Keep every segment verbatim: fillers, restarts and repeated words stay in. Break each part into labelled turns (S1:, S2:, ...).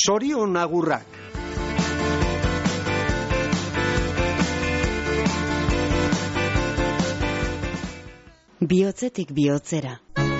S1: Zorion agurrak.
S2: Bihotzetik bihotzera.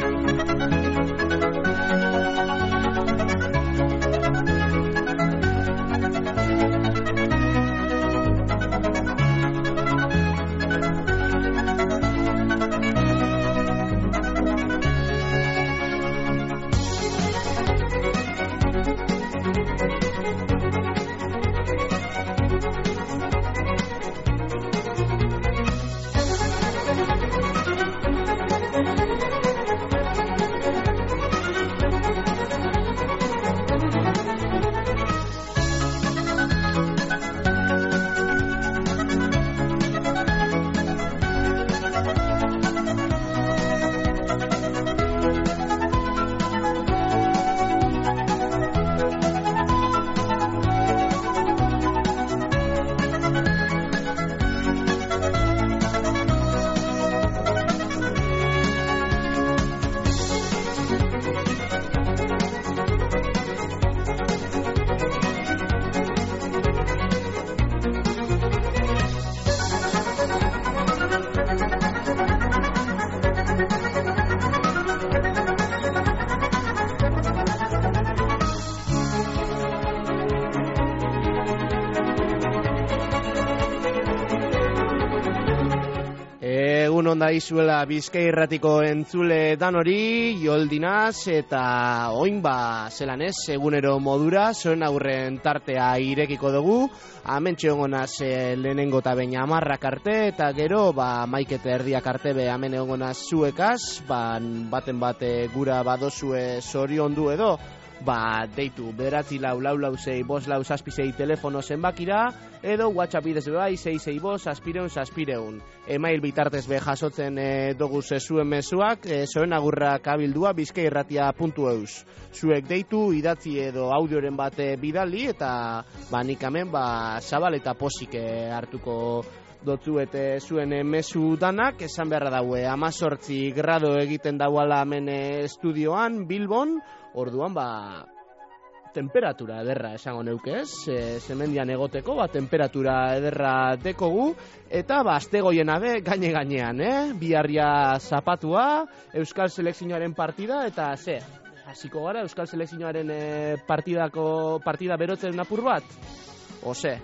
S3: Onda izuela Bizkai Irratiko entzule danori, Joldinaz eta oin ba zelan ez, egunero modura, zoen aurren tartea irekiko dugu, hementxe egongonaz e, lehenengo eta baina amarrak arte, eta gero ba maikete erdiak arte be hemen egongonaz zuekaz, ba, baten bate gura badozue zorion du edo, ba, deitu, bederatzi lau, lau lau zei, bos lau zazpi zei telefono zenbakira, edo WhatsApp bidez bai, zei zei bos, zazpireun, zazpireun. Email bitartez be jasotzen e, dugu zezuen mezuak, e, zoen agurrak abildua bizkairratia puntu eus. Zuek deitu, idatzi edo audioren bate bidali, eta ba, nik hemen, ba, zabal eta posik e, hartuko dotzuete zuen e, mezu danak, esan beharra daue, amazortzi grado egiten dauala hemen e, estudioan, Bilbon, orduan, ba, temperatura ederra esango neukez, e, zemendian egoteko, ba, temperatura ederra dekogu, eta ba, astegoiena be, gaine-gainean, eh? Biharria zapatua, Euskal Selekzioaren partida, eta ze, hasiko gara Euskal Selekzioaren e, partidako, partida berotzen apur bat? Ose?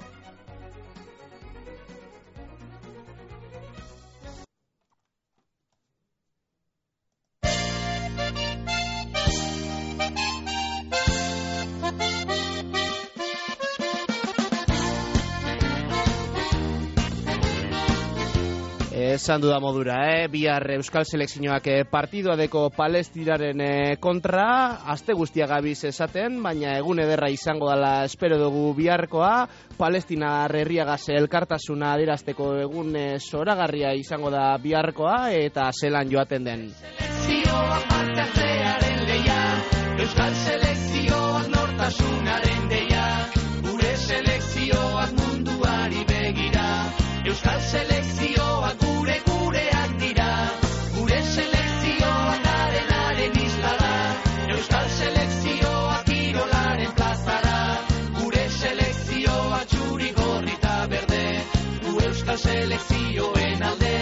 S3: Esan duda modura, eh? Bihar Euskal Selekzioak partidua deko Palestinaren kontra, aste guztia gabiz esaten, baina egun ederra izango dela espero dugu biharkoa, Palestina herriagaz elkartasuna adierazteko egun zoragarria izango da biharkoa, eta zelan joaten den. Selekzioak parteatzen leia, Euskal Selekzioak nortasunaren deia, gure selekzioak munduari begira, Euskal Selekzioak gure gureak dira, gure selekzioak arenaren isla da, Euskal Selekzioak kirolaren plazara, gure selekzioak txuri gorri eta berde, gu Euskal Selekzioen alde.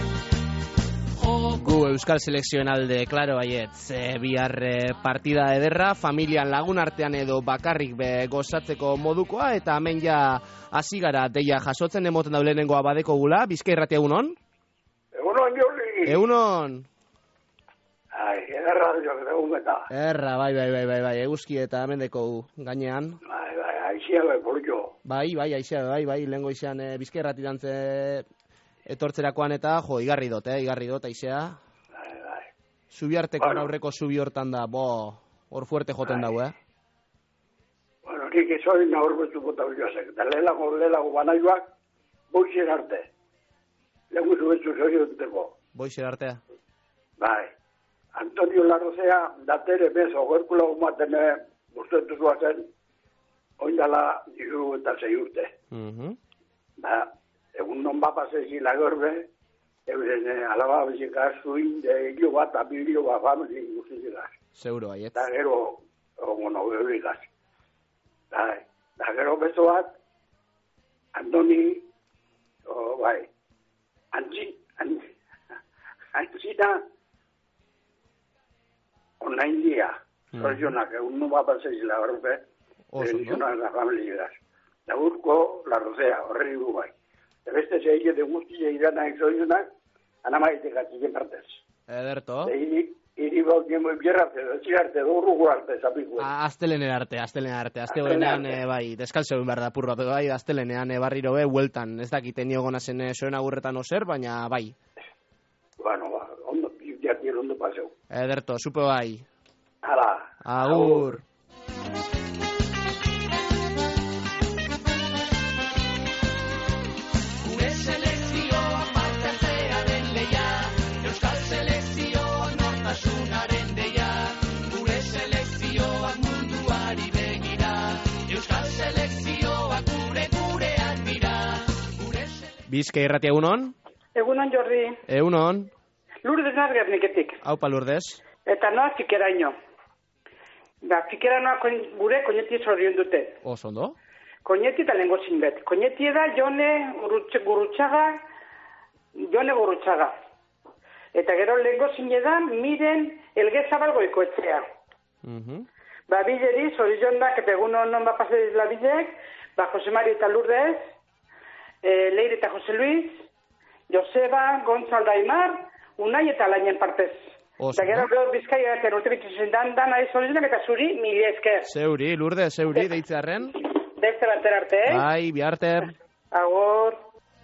S3: Gu Euskal Selekzioen alde, klaro baietz, e, bihar e, partida ederra, familian lagun artean edo bakarrik be gozatzeko modukoa, eta hemen ja hasi gara deia jasotzen emoten daulenengoa badeko gula, Bizkai Irratia egunon?
S4: Egunon, Joli!
S3: Egunon!
S4: Ai, ederra joak egun eta.
S3: Erra, bai, bai, bai, bai, bai, eguzki eta hemen deko gainean.
S4: Bai, bai, aizia bai, polio.
S3: Bai, bai, aizia, bai, bai, lehengo izan e, Bizkai Irratian ze etortzerakoan eta, jo, igarri dut, eh, igarri dut, aizea.
S4: Bai, bai.
S3: Zubiarteko
S4: bueno.
S3: aurreko zubi hortan da, bo, hor fuerte joten bai. Dau, eh?
S4: Bueno, nik ezoin aurbetu bota bilazek, eta lehelago, lehelago banaioak, boizen arte. Lehenko zubetzu zorioteko.
S3: Boizen artea?
S4: Bai. Antonio Larrozea, datere bezo, gorkula gumaten, bustetu zuazen, oindala, diru eta zei urte.
S3: Mhm.
S4: Ba, egun non bapazezi lagorbe, euren eh, alaba bezikaz zuin, de hilo bat, abilio bat, familien guztizikaz.
S3: Seguro, baiet.
S4: Eta gero, bueno, bebrikaz. Bai, da gero bezo bat, Andoni, oh, bai, antzi, antzi, antzina, online dia, zorionak, egun nu bat batzezila horrepe, benizionak da familias. Da urko, la rozea, horre iru bai. Da beste zeige de guztia iranak zorionak, anamaitek atziken partez.
S3: Ederto.
S4: Da iri, iri baut jemo bierrarte, zirarte, durrugu arte, zapiku.
S3: Aztelener arte, aztelener arte. Azte horrenean, bai, deskalzeu behar da pur bat, bai, aztelenean barriro be, hueltan. Ez dakiten niogona zen soen agurretan oser, baina bai.
S4: Bueno, ba, ondo, jatiel ondo paseu.
S3: Ederto, supe bai.
S4: Hala.
S3: Agur. Bizkai irratia egunon?
S1: Egunon, Jordi.
S3: Egunon.
S1: Lourdes Nargerniketik.
S3: Aupa, Lourdes.
S1: Eta noa fikeraino. Da, fikera noa koin, gure koñeti zorion dute.
S3: Oso ondo?
S1: Koñeti eta lengo zinbet. Koñeti da jone gurutxaga, jone gurutxaga. Eta gero lengo zinedan miren elgezabal goikoetzea.
S3: Uh -huh.
S1: Ba, bileri, zorionak, eta egunon non ba pasadiz la bilek, ba, Jose Mari eta Lourdes, Eh, Leire eta Jose Luis, Joseba, Gontzal Daimar, Unai eta Lainen partez. Eta gero gero Bizkaia eta urte bitzuzen dan, dana ez horizunak eta zuri mili esker.
S3: Zeuri, Lourdes, zeuri, deitzearen.
S1: Beste bater arte, eh?
S3: Bai, biarte.
S1: Agur.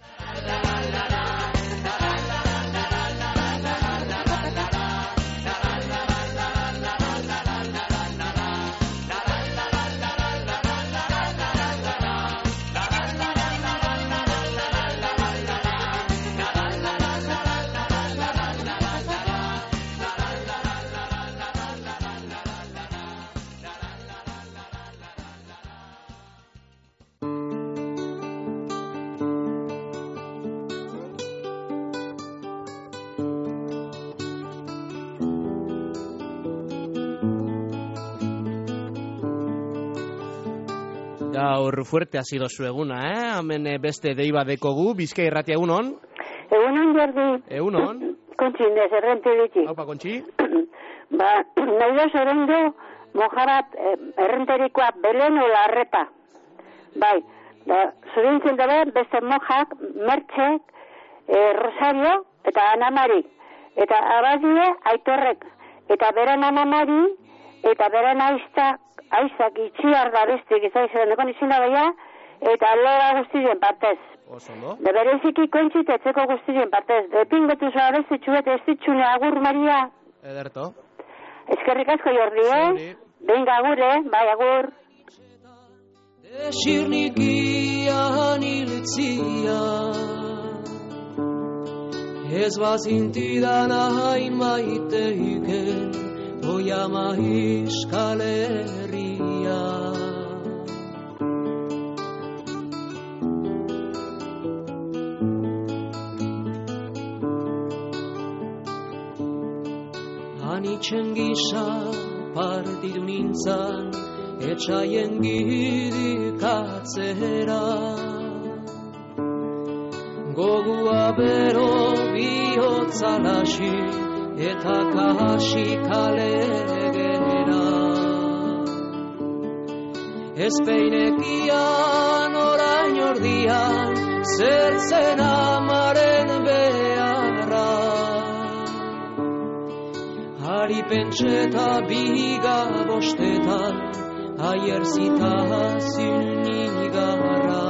S3: Gaur fuerte ha sido su eguna, eh? Hemen beste deiba dekogu, Bizkai irratia egunon?
S2: Egunon, Jordi.
S3: Egunon?
S2: Kontxi, nezerrente ditzi.
S3: Haupa, Kontxi?
S2: Ba, nahi da zorendu mojabat errenterikoa belen o larreta. Bai, da, zorintzen dabe beste mojak, mertxek, eh, Rosario eta Anamari. Eta abadie aitorrek. Eta beran Anamari, eta beran aiztak, aizak itxiar da bestik izaizen dekon izina baia, eta loa guztien partez.
S3: Oso, no?
S2: De bereziki kontxit etzeko guztien partez. De pingotu zoa bestitxu eta ez ditxune agur, Maria.
S3: Ederto.
S2: Eskerrik asko, Jordi, eh? Venga, agur, eh? Bai, agur.
S5: Desirnikian iltzia ez bazintidan hain maiteiken Oiama Iskaleria. Anitzen gisa partidu nintzan etxaien gidikatzera. Gogua bero bihotza lasi eta kasi kalegera. Ezpeinekian orain ordian zertzen amaren beharra. Hari pentseta biga bostetan aier zita zinigarra.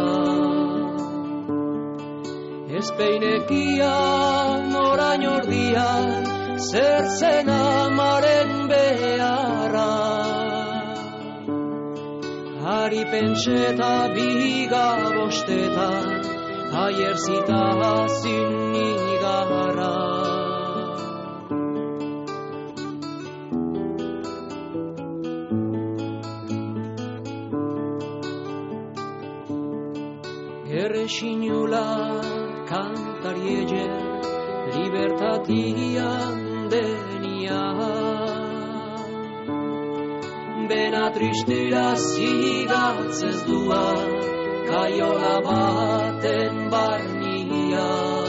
S5: Ezpeinekian orain ordian zertzen amaren beharra. Hari pentseta biga bostetan aier zita zinigarra. Erresinula kantariege libertatian denia. bena tristira zigatzez dua, kaiola baten barnia.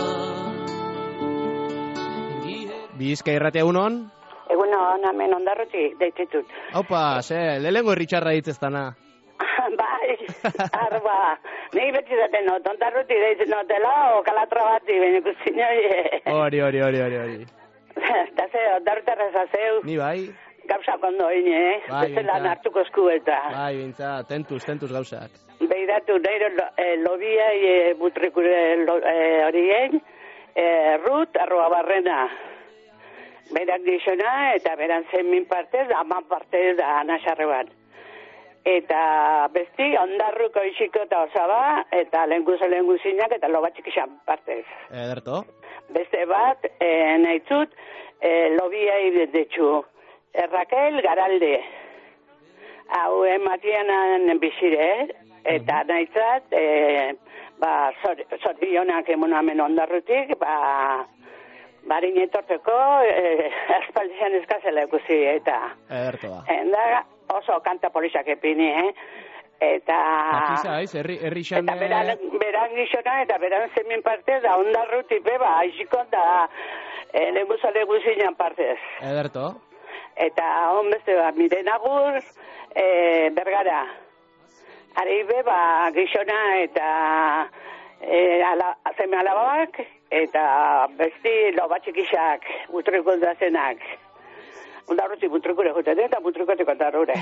S3: Bizkai Irratia egunon?
S6: Egunon, hemen Ondarruti deititut.
S3: Haupa, ze, lehengo irritxarra ditzeztana.
S6: Bai, arba, nik beti zaten not, Ondarruti deitzen notela, o kalatra bati, ben ikusten hori.
S3: Hori, hori, hori, hori, hori.
S6: Eta ze, Ondarrutarra zazeu.
S3: Ni bai.
S6: Gauzak ondo hini, eh?
S3: Bai,
S6: Bezelan hartuko esku eta.
S3: Bai, bintza, tentuz, tentuz gauzak.
S6: Behiratu, dairo lo, eh, lobiai eh, butrikure lo, eh, horien, eh, Rut, arroa barrena. Berak dizona, eta beran zen min partez, aman partez da anasarre bat. Eta besti, Ondarruko isiko eta osaba, eta lehenguzo lehenguzinak, eta lobatxik izan partez.
S3: Ederto.
S6: Beste bat, e, nahitzut, e, lobiai detxu. Errakel Garalde. Hau ematianan bizire, eta nahitzat, e, ba, zorionak zor, emunamen Ondarrutik, ba, barin etorteko, e, espaldian eskazela ikusi, eta...
S3: Ederto da.
S6: Enda, oso kanta polisak epini, eh? Eta...
S3: Akizaiz, herri, herri xane...
S6: Eta beran, beran gizona, eta beran zemin partez, da Ondarruti beba, aixiko da e, leguzo leguzinan partez.
S3: Ederto.
S6: Eta hon beste ba, Miren Agur, e, Bergara. Ari beba gizona eta e, ala, zeme alabak, eta besti lobatxikixak, butriko dazenak. Ondarruti butrikure juten, eta butrikoteko ondarrure.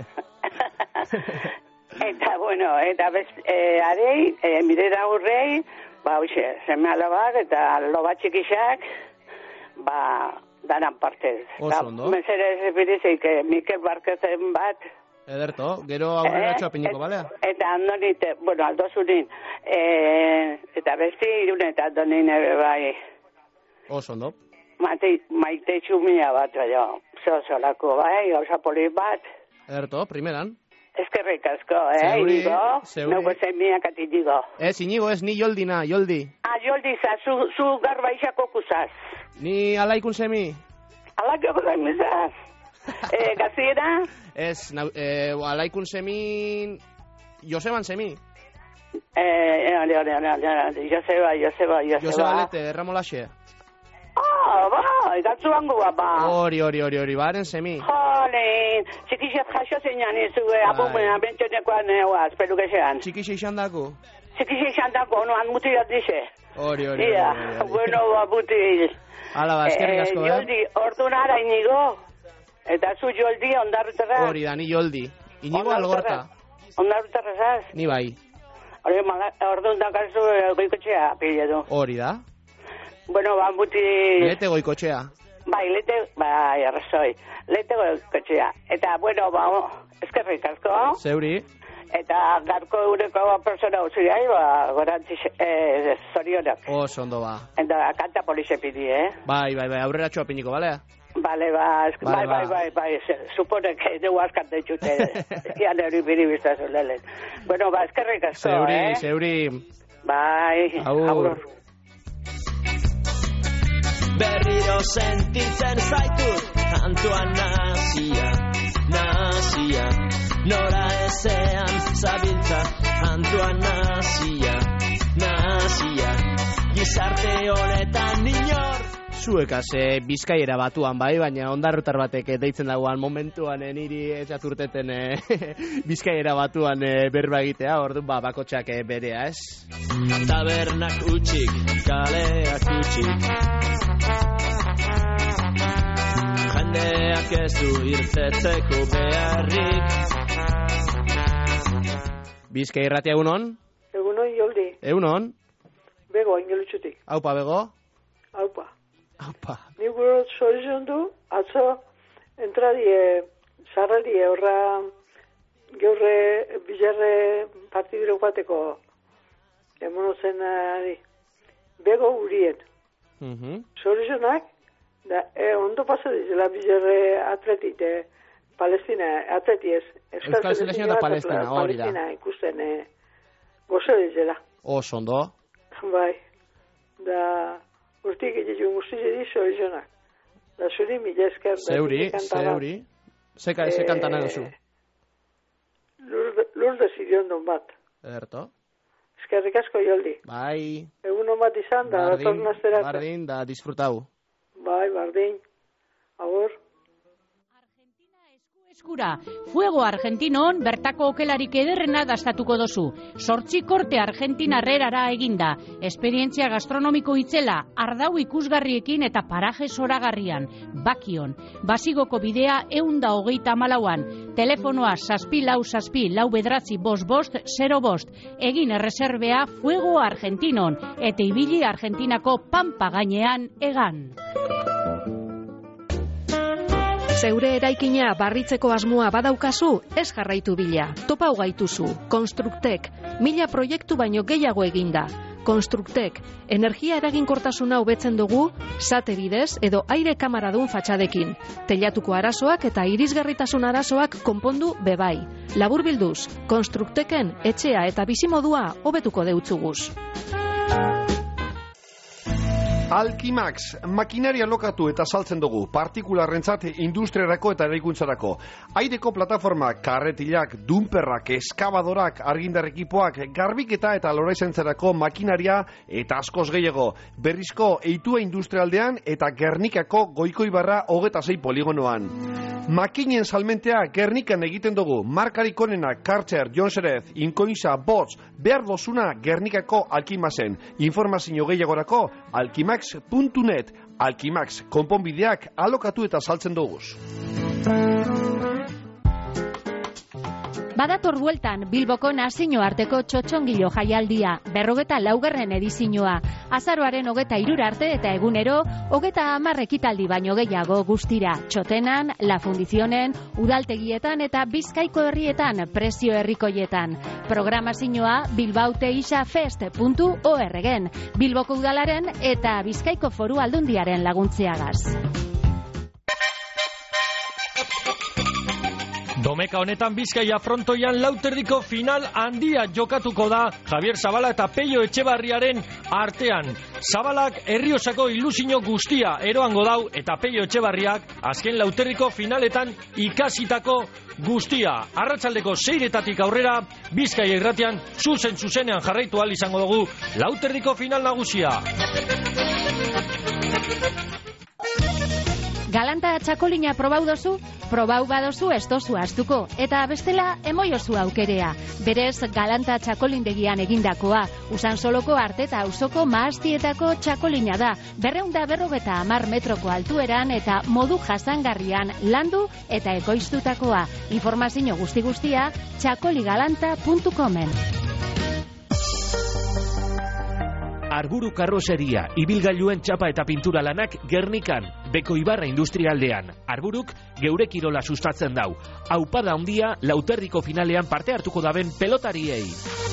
S6: Eta, bueno, eta bez, e, arei, e, Miren Agurrei, ba, hoxe, zeme alabak, eta lobatxikixak, ba, danan partez.
S3: Oso ondo.
S6: Meserez epidizik, Mikel Barkezen bat.
S3: Ederto, gero aurrera
S6: eh,
S3: txoapiniko,
S6: et,
S3: balea?
S6: Eta andonit, bueno, aldozunin, eh, eta besti irun eta andonin ere bai.
S3: Oso ondo.
S6: Mate, maite txumia bat, baina, zozolako, bai, gauza poli bat.
S3: Ederto, primeran.
S6: Eskerrik asko, eh,
S3: Zeuri,
S6: inigo,
S3: zeuri.
S6: nuko zemiak atitigo.
S3: Ez, inigo, ez, ni Joldina, Joldi.
S6: Ah, Joldi, za, zu, zu garba isako kuzaz.
S3: Ni alaikun semi.
S6: Alako zemizaz. eh, gaziera?
S3: Ez, nau, eh, alaikun semi... Joseban semi.
S6: Eh, ole, ole, ole, ole, Joseba, Joseba, Joseba.
S3: Joseba Lete, erramolaxe.
S6: Ah, bai, gatzu hangoa, ba.
S3: Hori, hori, hori, hori, baren semi.
S6: Jole, txikixet jaso zeinan izue, abumena, bentsonekoan neoaz, pelukesean.
S3: Txikixe izan dako?
S6: Txikixe izan dako, noan mutilat dixe.
S3: Hori, hori,
S6: Ia,
S3: hori, hori.
S6: bueno, ba, mutil.
S3: Hala, ba, eskerrik asko, eh?
S6: Joldi, ordunara inigo, eta zu Joldi, ondarruterra.
S3: Hori da, ni Joldi. Inigo Algorta.
S6: Ondarruterra, zaz?
S3: Ni bai.
S6: Hori, ordun dakazu goikotxea, pile du.
S3: Hori da.
S6: Bueno, ba, mutil...
S3: Lete goikotxea.
S6: Bai, lete, bai, arrazoi. Lete goikotxea. Eta, bueno, ba, eskerrik asko.
S3: Zeuri.
S6: Eta garko eureko persona usirai, ba, gorantzi eh, zorionak.
S3: Oso ondo ba.
S6: Eta kanta polize pidi, eh?
S3: Bai, bai, bai, aurrera txoapiniko, balea?
S6: Bale, ba, esk-
S3: Vale,
S6: bai, bai,
S3: ba.
S6: bai, bai, se- supone que dugu askan deitxute. Ian hori biri biztazu lehen. Bueno, ba, eskerrik asko,
S3: Zeuri,
S6: eh?
S3: zeuri.
S6: Bai,
S3: Agur.
S5: Berriro sentitzen zaitut kantuan nazia, nazia. Nora ezean zabiltza kantuan nazia, nazia. Gizarte honetan inor.
S3: Zuekaz, e, Bizkaiera batuan bai, baina ondarrutar batek eh, deitzen dagoan momentuan eh, niri ezaturteten e, Bizkaiera batuan e, berba egitea, orduan ba, bakotxak e, berea, ez?
S5: Tabernak utxik, kaleak utxik. Jendeak ez du irtetzeko beharrik.
S3: Bizkai Irratia egunon?
S7: Egunon, Joldi.
S3: Egunon?
S7: Bego, ingelutxutik.
S3: Haupa, bego?
S7: Haupa.
S3: Haupa.
S7: Ni gure zorizon du, atzo, entradie, sarrarie, horra, geurre, bizarre partidure guateko, emono zen ari. Bego urien.
S3: Mhm.
S7: Zorizonak, da, e, ondo pasa dizela bizarre atletite, Palestina, atletiez.
S3: Euskal Selekzio eta Palestina, hori da.
S7: Palestina ikusten, e, gozo dizela.
S3: Oso ondo.
S7: Bai, da urtik egitun guztize di zorizonak. Da zuri mila esker. da
S3: Zeuri,
S7: zure kanta bat.
S3: zeuri. Zeka, ze kanta nahi duzu?
S7: Lourdes iriondun bat.
S3: Ederto.
S7: Eskerrik asko, Joldi.
S3: Bai.
S7: Egun on bat izan, da,
S3: Bardin,
S7: tornazterako.
S3: bardin, da disfrutau.
S7: Bai, bardin. Agur.
S8: Eskura, Fuego Argentinon bertako okelarik ederrena dastatuko dozu. Sortzi korte Argentinarrerara eginda. Esperientzia gastronomiko itzela, ardau ikusgarriekin eta paraje zoragarrian. Bakion. Basigoko bidea eunda hogeita malauan. Telefonoa saspi lau saspi lau bedratzi bost bost zero bost. Egin erreserbea Fuego Argentinon. Eta ibili Argentinako pampa gainean egan.
S9: Zeure eraikina barritzeko asmoa badaukazu, ez jarraitu bila. Topau gaituzu. Konstruktek. Mila proiektu baino gehiago eginda. Konstruktek. Energia eraginkortasuna hobetzen dugu, sate bidez edo aire kamaradun fatxadekin. Telatuko arazoak eta irisgarritasun arazoak konpondu bebai. Laburbilduz, Konstrukteken etxea eta bizimodua hobetuko deutzuguz.
S10: Alkimax, makinaria lokatu eta saltzen dugu, partikularrentzat industriarako eta eraikuntzarako. Aireko plataformak, karretilak, dumperrak, eskabadorak, argindar ekipoak, garbiketa eta loraizentzarako makinaria eta askoz gehiago. Berrizko eitua industrialdean eta Gernikako Goikoibarra hogeta sei poligonoan. Makinen salmentea Gernikan egiten dugu, markarik onena, Karcher, Jonserez, Inkoinza, Bots, behar dozuna Gernikako Alkimaxen. Informazio gehiagorako, alkimax puntu net, Alkimax, konponbideak alokatu eta saltzen duguz.
S8: Badator bueltan Bilboko nazio arteko txotxongilo jaialdia, berrogeta laugarren edizioa, azaroaren hogeta irura arte eta egunero, hogeta hamar ekitaldi baino gehiago guztira, txotenan, la fundizionen, udaltegietan eta Bizkaiko herrietan, prezio herrikoietan. Programazioa bilbaoteisafest puntu org-en, Bilboko udalaren eta Bizkaiko foru aldundiaren laguntziagaz.
S11: Domeka honetan Bizkaia frontoian lauterdiko final handia jokatuko da Javier Zabala eta Peio Etxebarriaren artean. Zabalak Herriosako ilusio guztia eroango dau eta Peio Etxebarriak azken lauterdiko finaletan ikasitako guztia. Arratsaldeko seiretatik aurrera Bizkaia irratian zuzen zuzenean jarraitu ahal izango dugu lauterdiko final nagusia.
S8: Galanta txakolina probau dozu? Probau badozu ez dozu astuko. Eta bestela emoiozu aukerea. Berez Galanta txakolindegian egindakoa. Usansoloko arte eta auzoko mahastietako txakolina da. Berreunda berrogeta hamar metroko altueran eta modu jasangarrian landu eta ekoiztutakoa. Informazio guzti guztia txakoligalanta puntu comen.
S12: Arburu karroseria, ibilgailuen txapa eta pintura lanak Gernikan, Bekoibarra industrialdean. Arburuk geure kirola sustatzen dau. Aupada handia lauterdiko finalean parte hartuko daben pelotariei.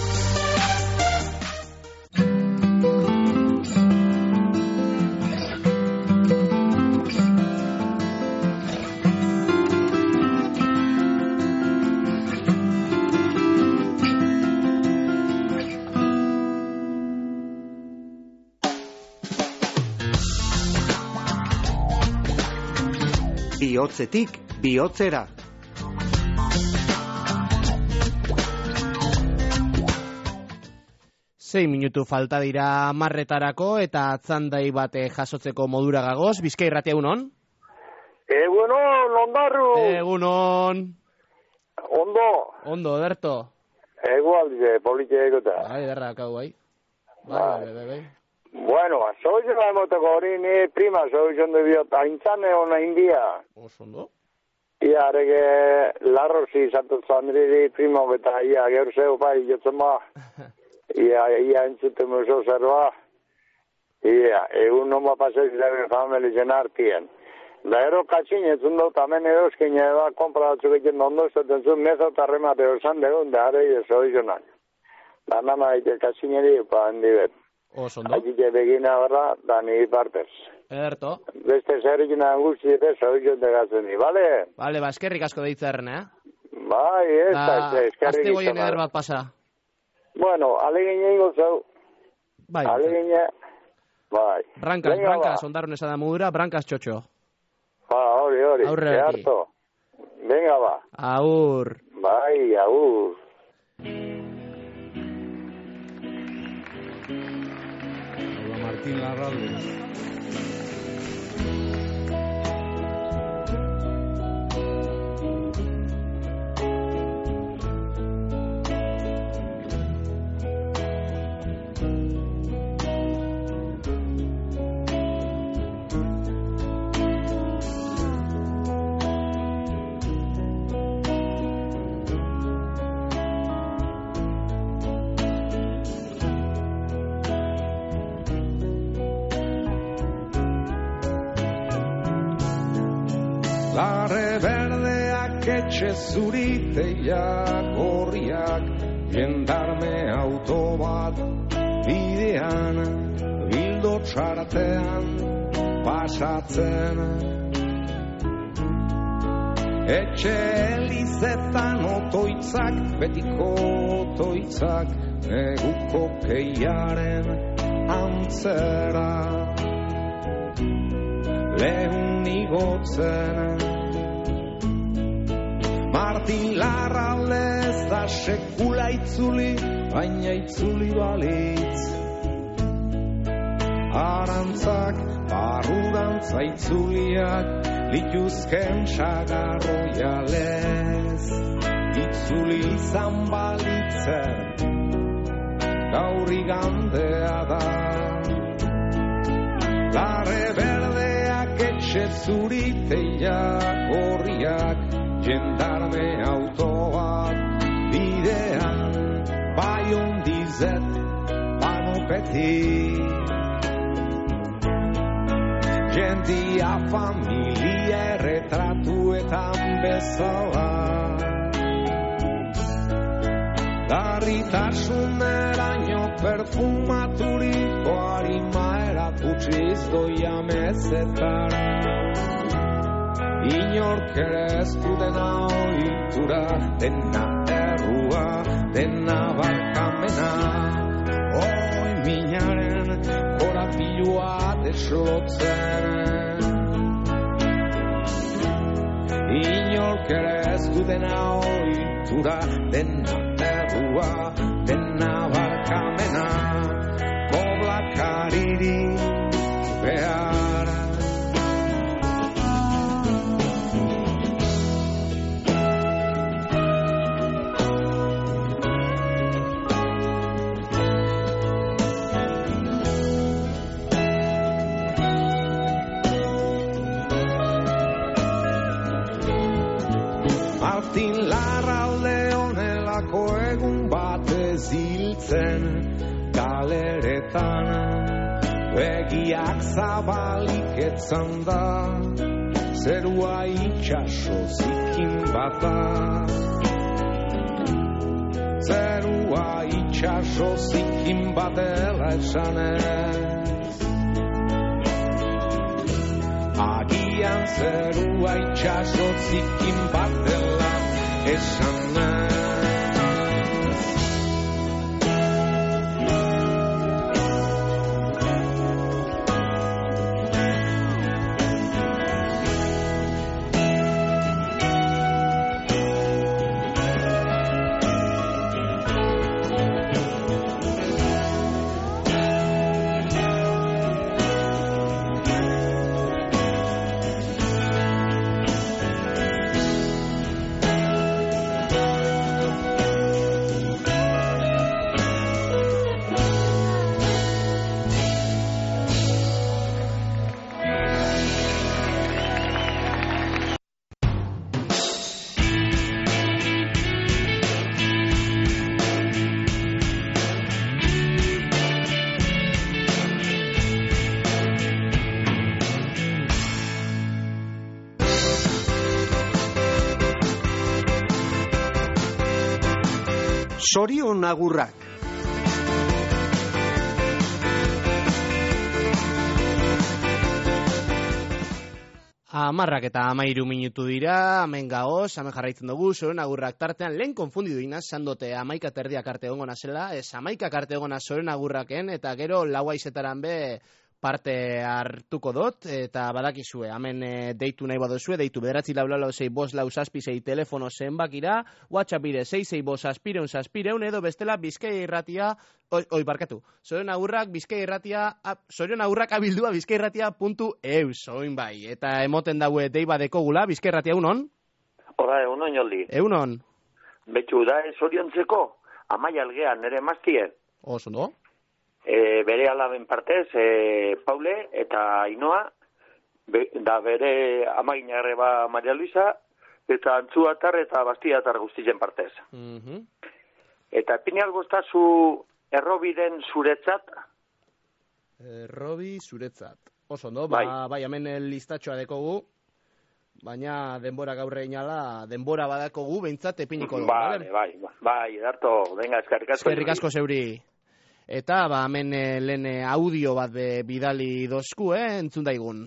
S13: Bihotzetik bihotzera.
S3: Sei minutu falta dira marretarako eta atzandai bate jasotzeko modura gagoz. Bizkai irratia egunon?
S14: Egunon, ondarru.
S3: Egunon.
S14: Ondo.
S3: Ondo, derto.
S14: Egualdize, politxe egota.
S3: Bai, derra, kau, bai. Bai, bai, bai, bai.
S14: Bueno, soy yo la emoteko hori ni prima, soy yo de biot, aintzane hona india.
S3: Osondo.
S14: Ia, arege, larrosi, santos familiri primo, eta ia, geur zeu, bai, jotzen ba. Ia, ia, entzuten muso zerba. Ia, egun noma pasez, lehen famili zen artien. Da ero katxin, etzun dut, amen eroskin, eba, kompra batzuk egin ondo, zaten zuen, mezo eta remate osan degun, da are, soy yo nahi. Da nama, ite katxineri, pa, handi bet.
S3: Osondo.
S14: Agite begina barra, da ni partez.
S3: Ederto.
S14: Beste zerrikin angusti eta soion degatzen di, bale?
S3: Bale, ba, eskerrik asko deitza errena, eh?
S14: Bai, ez da, eskerrik izan.
S3: Azte goien eder bat pasa.
S14: Bueno, alegin ingo zau.
S3: Bai.
S14: Alegin, bai.
S3: Brancas, brancas, ondarun esa da mudura, brancas txotxo.
S14: Ba, hori, hori.
S3: Aurre baki.
S14: Venga, ba.
S3: Aur.
S14: Bai, aur.
S15: Martin Larralde.
S16: Larre berdeak etxe zuriteiak gorriak, jendarme auto bat bidean, bildo txartean pasatzen. Etxe elizetan otoitzak, betiko otoitzak, neguko keiaren antzera. Lehun igotzen Martin Larralde ez da sekula itzuli, baina itzuli balitz. Arantzak, barrurantza itzuliak, lituzken sagarroialez. Itzuli izan balitzen, gaur igandea da. Larre berdeak etxe zuriteiak gorriak, jendarme auto bat bidean, bai ondizet panopetik. Jendia familia erretratuetan bezala, darritasuneraino perfumaturiko harima erakutxiz doia mezetara. Inork ere ez du dena ohitura, dena errua, dena barkamena. Oi minaren korapilua deslotzen. Inork ere ez du dena ohitura, dena errua, dena barkamena. Koblakariri behar. Martin Larralde honelako egun batez hiltzen galeretan, begiak zabalik etzan da, zerua itxaso zikin bata. Zerua itxaso zikin batela esanez, agian zerua itxaso zikin batela esanez.
S13: Zorion agurrak.
S3: Amarrak eta amairu minutu dira, hemen gaoz, hemen jarraitzen dugu, zoren agurrak tartean, lehen konfundidu inaz, zandote amaika terdiak arte egongo nazela, ez amaika arte egongo zoren agurraken, eta gero lau aizetaran be parte hartuko dut, eta badakizue, hemen e, deitu nahi badozue, deitu bederatzi lau lau sei bost lau zazpi sei telefono zenbakira, WhatsApp bire sei sei bost zazpireun zazpireun, edo bestela Bizkaia irratia, oi, oi barkatu, Zorion Agurrak Bizkaia irratia, Zorion Agurrak abildua bizkaia irratia puntu eu, soin bai, eta emoten daue dei badeko gula, Bizkaia irratia unon?
S15: Hora, egunon joldi.
S3: Egunon.
S15: Betxu, da, zoriontzeko, Amaia Algean, nere maztie.
S3: Oso, no?
S15: E, bere alaben partez, e, Paule eta Ainoa, be, da bere amaginarre ba Maria Luisa, eta Antzuatar eta Bastiatar guztien partez.
S3: Mm-hmm.
S15: Eta pini algoztazu errobiden zuretzat?
S3: Errobi zuretzat. Oso, no? Bai, ba, bai hemen listatxoa dekogu, baina denbora gaurre inala, denbora badakogu, behintzat epiniko dugu.
S15: Bai, bai, bai, bai, darto, venga, eskerrik asko.
S3: Eskerrik asko zeuri. Eta, ba, hemen lehen audio bat be, bidali dozku, eh, entzun daigun.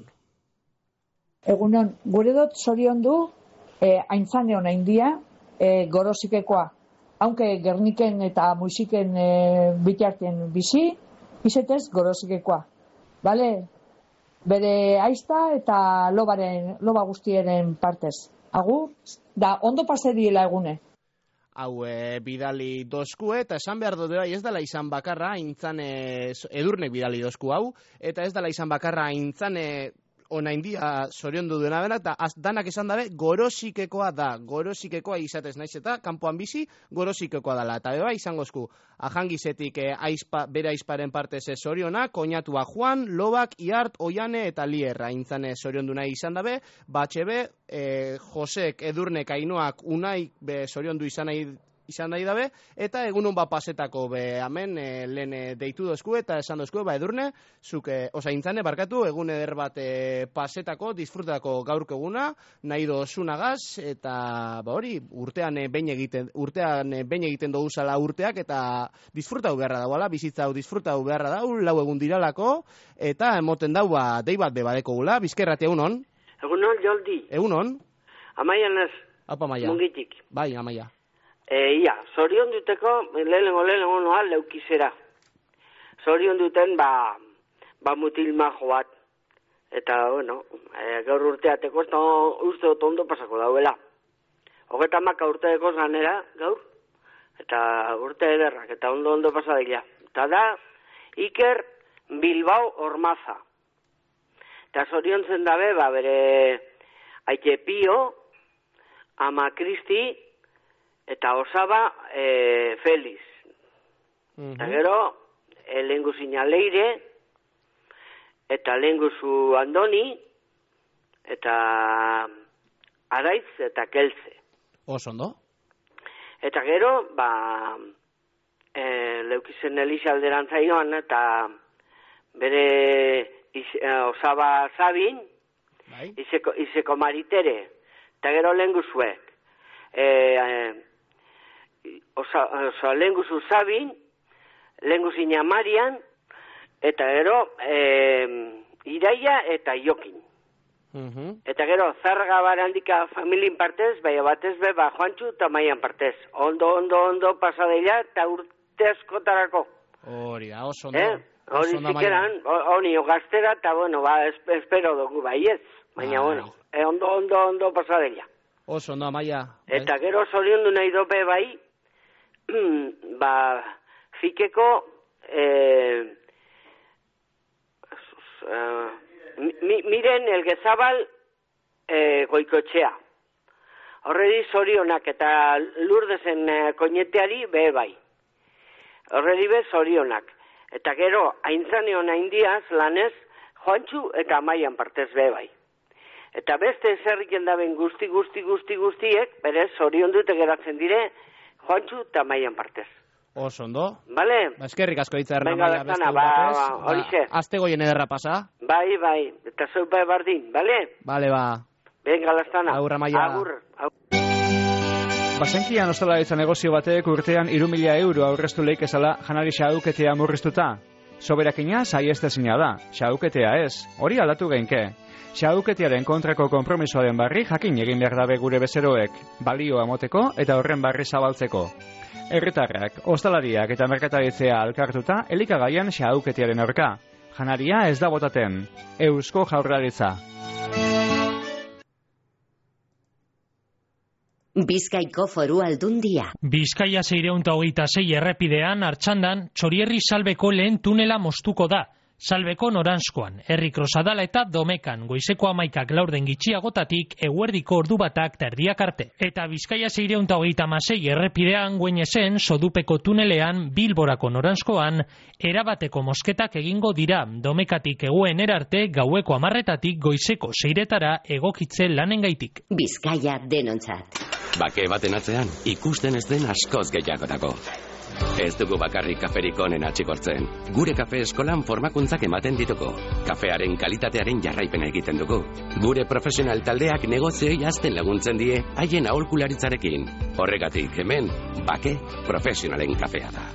S17: Egunon, gure dut zorion du, eh, aintzane hona india, eh, gorosikekoa. Haunke Gerniken eta Muxiken eh, bitartien bizi, izetez gorosikekoa. Bale? Bere aizta eta lobaren, loba guztiaren partez. Agur, da ondo pasediela egune.
S3: Hau, e, bidali dozku, eta esan behar dut bai ez dela izan bakarra, intzane, edurnek bidali dozku hau, eta ez dela izan bakarra intzane ona india zoriondu duena dena, eta danak esan dabe, gorosikekoa da, gorosikekoa izatez naiz eta kanpoan bizi, gorosikekoa dela, eta beba izangozku, ajangizetik e, aizpa, bere aizparen partez zorionak, oinatua Juan, Lobak, Iart, Oiane eta Lierra, intzane zoriondu nahi izan dabe, batxebe, e, Josek, Edurnek, Ainoak, Unai, be zoriondu izan nahi izan nahi dabe, eta egunon bat pasetako be hemen e, lehen e, deitu dozku eta esan dozku, ba Edurne, zuk, e, oza intzane, barkatu, egun eder bat e, pasetako, disfrutatako gaurko eguna, nahi dozunagaz, eta ba hori, urtean e, behin egiten, urtean e, behin egiten dugu zala urteak, eta disfrutau beharra dauala, bizitza hau disfrutau beharra dau, lau egun diralako, eta emoten dau, ba, dei bat bebadeko gula, Bizkerrati egunon?
S18: Egunon, Joldi.
S3: Egunon?
S18: Amaia naz.
S3: Apa, Amaia.
S18: Mungitik.
S3: Bai, Amaia.
S18: E, ia, zorion duteko, lehenengo lehenengo noa, leukizera. Zorion duten, ba, ba mutil majo bat. Eta, bueno, e, gaur urteateko, ez da uste dut ondo pasako dauela. Hogeta maka urteako zanera, gaur. Eta urte ederrak, eta ondo ondo pasadila. Eta da, Iker Bilbao Ormaza. Eta zorion zen dabe, ba, bere Aite Pio, Ama Kristi, eta Osaba e, Feliz. Uh-huh. Eta gero, e, lehengu zina Leire, eta lehengu zu Andoni, eta Araiz eta Kelze.
S3: Osondo.
S18: Eta gero, ba, e, leukizen Elisa alderantza joan, eta bere iz, e, Osaba Sabin, bai. izeko, izeko Maritere, eta gero lehengu zuek. E, e, Osa, osa lenguzu Sabin, lenguzu Marian, eta gero e, Iraia eta Jokin. Uh-huh. Eta gero Zarga Barandika familien partez, baina batez be, ba, Juantxu eta Maian partez. Ondo, ondo, ondo pasadela eta urte askotarako.
S3: Hori da, oso ondo.
S18: Eh? Hori zikeran, hori gaztera, eta bueno, ba, espero dugu, bai ez. Baina, bueno, eh, ondo, ondo, ondo pasadela.
S3: Oso ondo, Amaia.
S18: Eta gero zoriondu nahi dope bai, ba, fikeko eh, uh, mi, miren elgezabal eh, goikotxea. Horredi zorionak eta lurdezen eh, koñeteari be bai. Horredi be zorionak. Eta gero, aintzane hona indiaz, lanez, Juantxu eta Amaian partez be bai. Eta beste zerriken daben guzti, guzti, guzti, guztiek, berez, zorion dute geratzen dire, Juantxu eta Maian partez.
S3: Oso ondo.
S18: Bale?
S3: Ba, eskerrik asko ditza erna
S18: Maia beste ba, ba, horixe.
S3: Ba, azte goien ederra pasa.
S18: Bai, bai, eta zeupa bardin, bale?
S3: Bale, ba.
S18: Venga, lastana.
S3: Agur, Amaia.
S18: Agur, agur.
S19: Basenkian ostalaritza negozio batek urtean hiru mila euro aurreztu leik ezala janari xauketea murriztuta. Soberakina saiestezina da, xauketea ez, hori aldatu geinke. Xauketearen kontrako konpromisoaren barri jakin egin behar dabe gure bezeroek, balioa moteko eta horren barri zabaltzeko. Herritarrak, ostalariak eta merkataritzea alkartuta elikagaian xauketearen aurka. Janaria ez da botaten. Eusko Jaurlaritza.
S20: Bizkaiko Foru Aldundia.
S11: Bizkaia seiehun eta hogeita sei errepidean Artxandan Txorierri Salbeko lehen tunela moztuko da. Salbeko noranzkoan, herri krosadala eta domekan, goizeko amaikak laurden gitxiagotatik, eguerdiko ordu batak terdiak arte. Eta Bizkaia seiehun eta hogeita hamasei errepidean guenezen, sodupeko tunelean, Bilborako noranzkoan, erabateko mosketak egingo dira, domekatik eguen erarte, gaueko amarretatik goizeko seiretara egokitze lanengaitik.
S20: Bizkaia denontzat.
S21: Bake baten atzean, ikusten ez den askoz gehiagotako. Ez dugu bakarrik kaferik onen atxikortzen. Gure kafe eskolan formakuntzak ematen dituko. Kafearen kalitatearen jarraipena egiten dugu. Gure profesional taldeak negozioi hazten laguntzen die haien aholkularitzarekin. Horregatik hemen, bake profesionalen kafea da.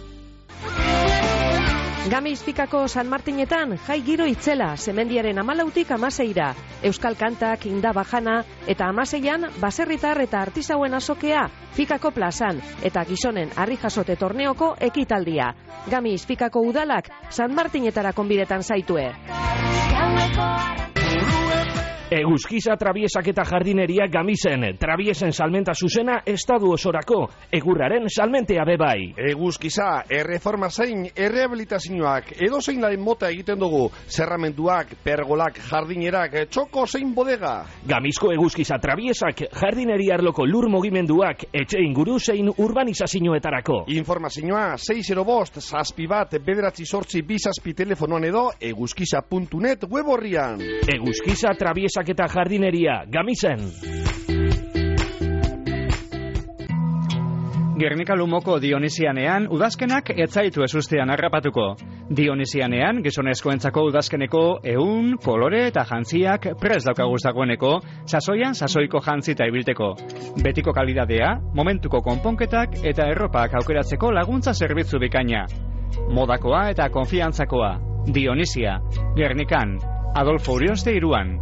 S9: Gamizpikako San Martinetan jai giro itzela, semendiaren amalautik amaseira, euskal kantak, inda bajana, eta amaseian baserritar eta artisauen azokea, Fikako plazan, eta gizonen harri jasote torneoko ekitaldia. Gamizpikako udalak San Martinetara konbidetan zaitue.
S12: Eguzkiza trabiesak eta jardineria Gamizen. Trabiesen salmenta zuzena estadu osorako. Egurraren salmentea bebai.
S10: Eguzkiza, erreforma zein, errehabilitazioak, edo zein laren mota egiten dugu. Zerramenduak, pergolak, jardinerak, txoko zein bodega.
S12: Gamizko eguzkiza trabiesak, jardineria arloko lur mugimenduak, etxe inguru zein urbanizazioetarako.
S10: Informazioa, sei zero bost, zazpi bat, bederatzi sortzi bizazpi telefonoan edo, eguzkiza puntu net web horrian.
S12: Eguzkiza trabiesak eta jardineria, Gamizen.
S19: Gernika Lumoko Dionisianean udazkenak etzaitu ezustean harrapatuko. Dionisianean gizonezkoentzako udazkeneko ehun, kolore eta jantziak prest daukaguztagoeneko, sasoian sasoiko jantzita ibilteko. Betiko kalidadea, momentuko konponketak eta erropak aukeratzeko laguntza zerbitzu bikaina. Modakoa eta konfiantzakoa. Dionisia, Gernikan, Adolfo Urioste iruan.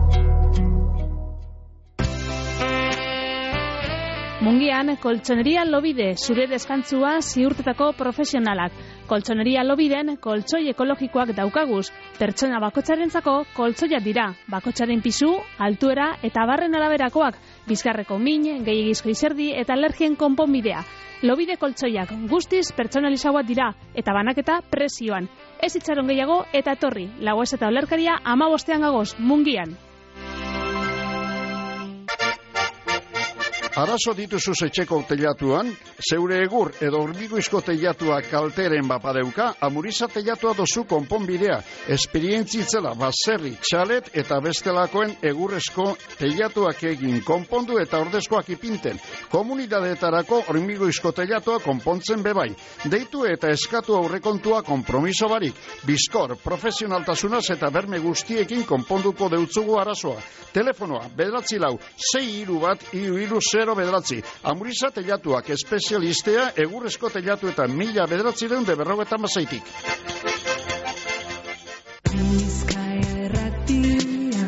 S22: Mungian, koltsoneria Lobide, zure deskantzua ziurtetako profesionalak. Koltsoneria Lobiden, koltsoi ekologikoak daukaguz. Pertsona bakotxarentzako koltsoia dira. Bakotxaren pisu, altuera eta barren araberakoak. Bizkarreko min, gehiagizko izerdi eta alergien konponbidea. Lobide koltsoiak guztiz pertsonalizagoak dira eta banaketa prezioan. Ez itxaron gehiago eta etorri. Lagoez eta olerkaria amabostean gagoz, Mungian.
S23: Arazo dituzu etxeko teilatuan, zeure egur edo hormigoizko teilatua kalteren bapadeuka, Amuriza teilatua dozu konponbidea, esperientzitzela baserri, txalet eta bestelakoen egurrezko teilatuak egin konpondu eta ordezkoak ipinten. Komunidadeetarako hormigoizko teilatua konpontzen bebai. Deitu eta eskatu aurrekontua konpromiso barik. Bizkor, profesionaltasunaz eta berme guztiekin konponduko deutzugu arazoa. Telefonoa, bederatzi lau, sei iru bat, iru iru zero bederatzi. Amuriza teilatuak espezialistea egurrezko teilatuetan mila bederatzireun de berrogeta mazaitik.
S24: Bizkaia erratia,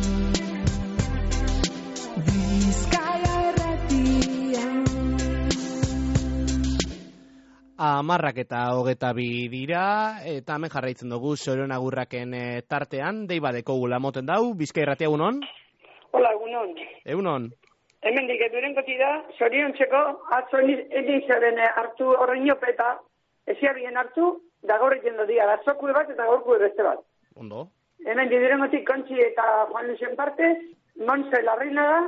S24: Bizkaia erratia.
S3: Amarrak eta hogeta bi dira, eta hemen jarraitzen dugu Zorion Agurraken e, tartean, deibadeko gula moten dau, Bizkaia erratia egunon?
S1: Hola, egunon.
S3: Egunon.
S1: Hemen dik eduren goti da, Zorion txeko, atzo egin zaren hartu horrein opeta, eziabien hartu, da gaur egin dodia, da zokue bat eta gaurkue beste bat.
S3: Ondo.
S1: Hemen diduren goti Kontxi eta Juan Lucien partez, Montse Larreinaga,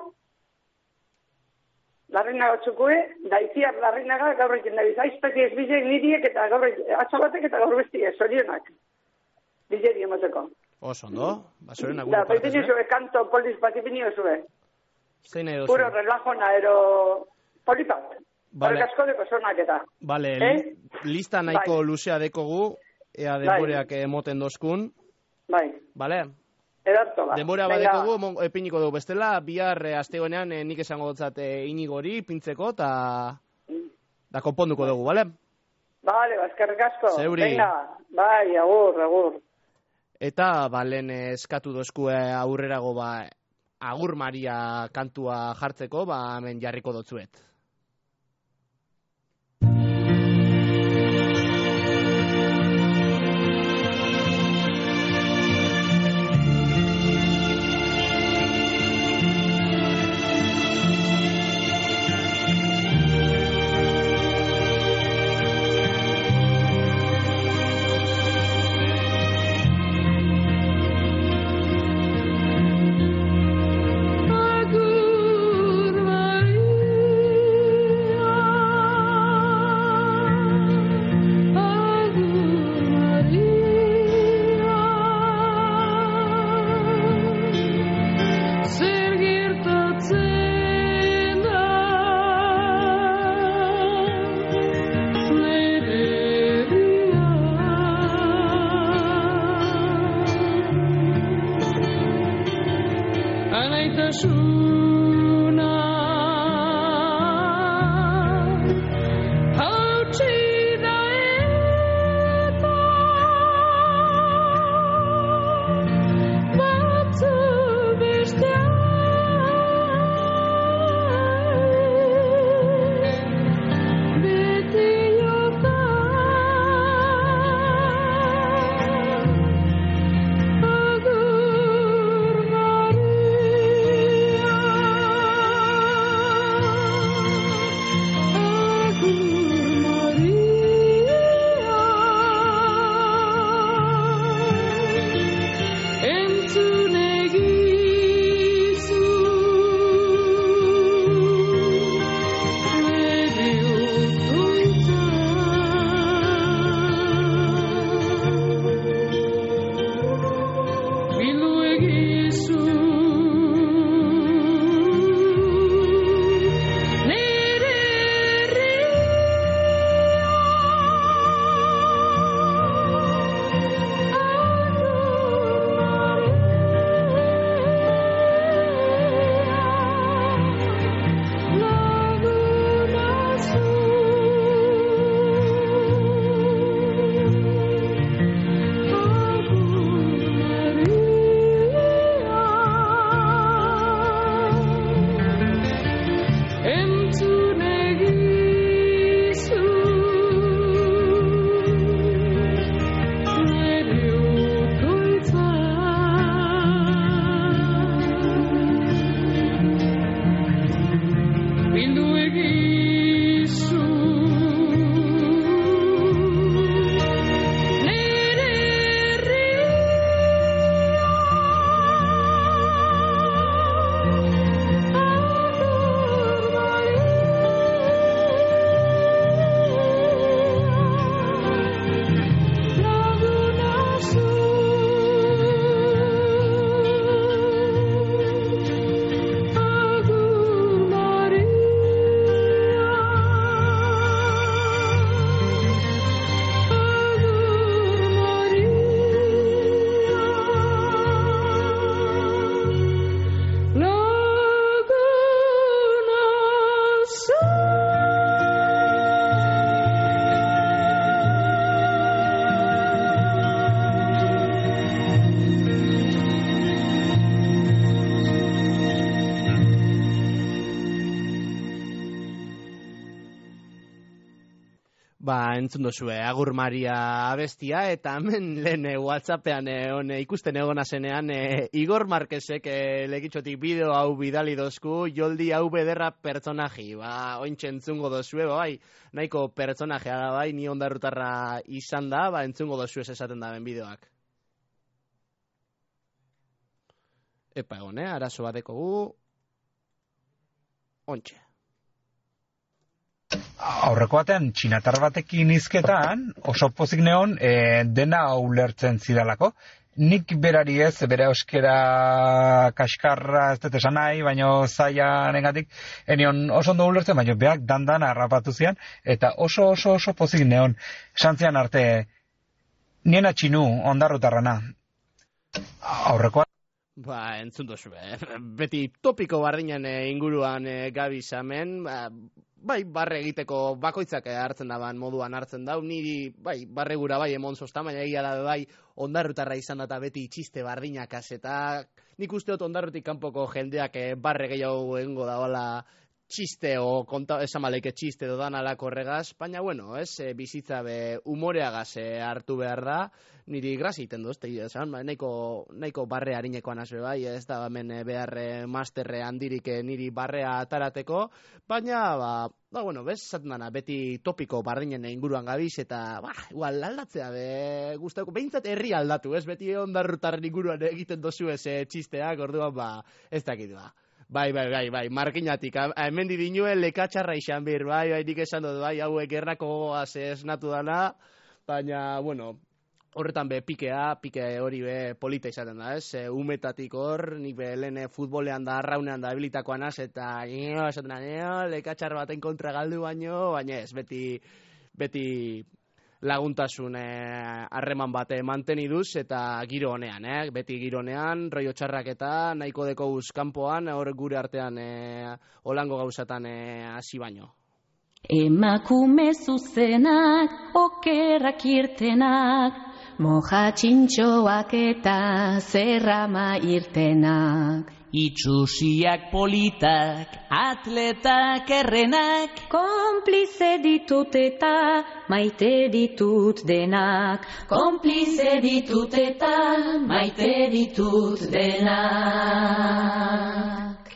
S1: Larreinaga txukue, da iziar Larreinaga gaur egin da biz, aizpeti ez bizek nidiek eta gaur atzo batek eta gaur bestie, Zorionak. Bizeri emoteko.
S3: Oso, ondo? Ba, Zorion
S1: Da,
S3: Agurra partez,
S1: baitini zue, kanto polis patipinio zue.
S3: Zein edo
S1: Puro relajona, ero polipat.
S3: Vale.
S1: Horrek deko zonak eta.
S3: Vale,
S1: Eh?
S3: li- lista nahiko
S1: Bai.
S3: luzea dekogu, ea
S1: Bai.
S3: denboreak emoten dozkun.
S1: Bai.
S3: Vale?
S1: Edarto ba.
S3: Denbora
S1: Venga.
S3: badekogu, mon- epiniko dugu bestela, bihar e, astegoenean e, nik esango dutzat e, inigori, pintzeko, eta da konponduko dugu, vale?
S1: Vale, bazkerrik asko.
S3: Zeuri.
S1: Venga, bai, agur, agur.
S3: Eta, ba, lehen eh, eskatu dozku eh, aurrerago, ba, Agur Maria kantua jartzeko, ba, hemen jarriko dotzuet. Ba, entzun dozue, Agur Maria abestia, eta hemen lehen WhatsAppean e, on, ikusten egona zenean, e, Igor Marquezek e, legitxotik bideo hau bidali dozku, joldi hau bederra pertsonaji, ba, ointxe entzungo dozue, ba, bai, nahiko pertsonajea da, bai, ni ondarrutarra izan da, ba, entzungo dozue esaten da ben bideoak. Epa egon, eh, arazo bateko gu, ontxe.
S2: Aurreko batean, txinatar batekin izketan, oso pozik neon, e, dena ulertzen zidalako. Nik berari ez, bere euskera kaskarra ez dut esan nahi, baino zaila negatik, enion oso ondo ulertzen, baino beak dandan harrapatu zian, eta oso oso oso pozik neon. Santzian arte, niena txinu, ondarrutarrana. Aurrekoa.
S3: Ba, entzun dozu, eh? Beti topiko bardinen eh, inguruan eh, gabiz hemen, ba, bai, barre egiteko bakoitzak hartzen daban moduan hartzen dau, niri, bai, barre gura bai emon zoztan, baina egia da bai, ondarrutarra izan data beti txiste bardinakaz, eta nik uste dut ondarrutik kanpoko jendeak eh, barre gehiago egingo da, hola, txiste o konta, esan maleike txiste dodan alako horregaz, baina bueno, ez, e, bizitza be humoreagaz e, hartu behar da, niri grazi iten doz, tegia esan, ba, nahiko, nahiko barre harinekoan azbe bai, ez da hemen e, behar e, masterre handirik e, niri barrea atarateko, baina, ba, ba bueno, bez, esaten dana, beti topiko bardinen inguruan gabiz, eta, ba, igual, aldatzea, be, guztako, behintzat herri aldatu, ez, beti ondarrutarren inguruan egiten dozu ez e, txisteak, orduan, ba, ez dakit, ba. Bai, bai, bai, bai, markinatik, hemen didinuen lekatxarra izan bir, bai, bai, nik esan dut, bai, hauek gerrako goaz esnatu dana, baina, bueno, horretan be pikea, pike hori be polita izaten da, ez, e, umetatik hor, nik be lehen futbolean da, arraunean da, habilitakoan az, eta, nio, esaten da, nio, lekatxar baten kontra galdu baino, baina ez, beti, beti, laguntasun harreman bate manteniduz eta giro honean, eh? Beti giro honean, roio txarrak eta nahiko deko uzkampoan, hor gure artean eh, olango gauzatan hasi eh, baino.
S4: Emakume zuzenak, okerrak irtenak, moja txintxoak eta zerrama irtenak.
S5: Itxusiak politak, atletak errenak,
S4: konplize ditut eta maite ditut denak.
S5: Konplize ditut eta maite ditut denak.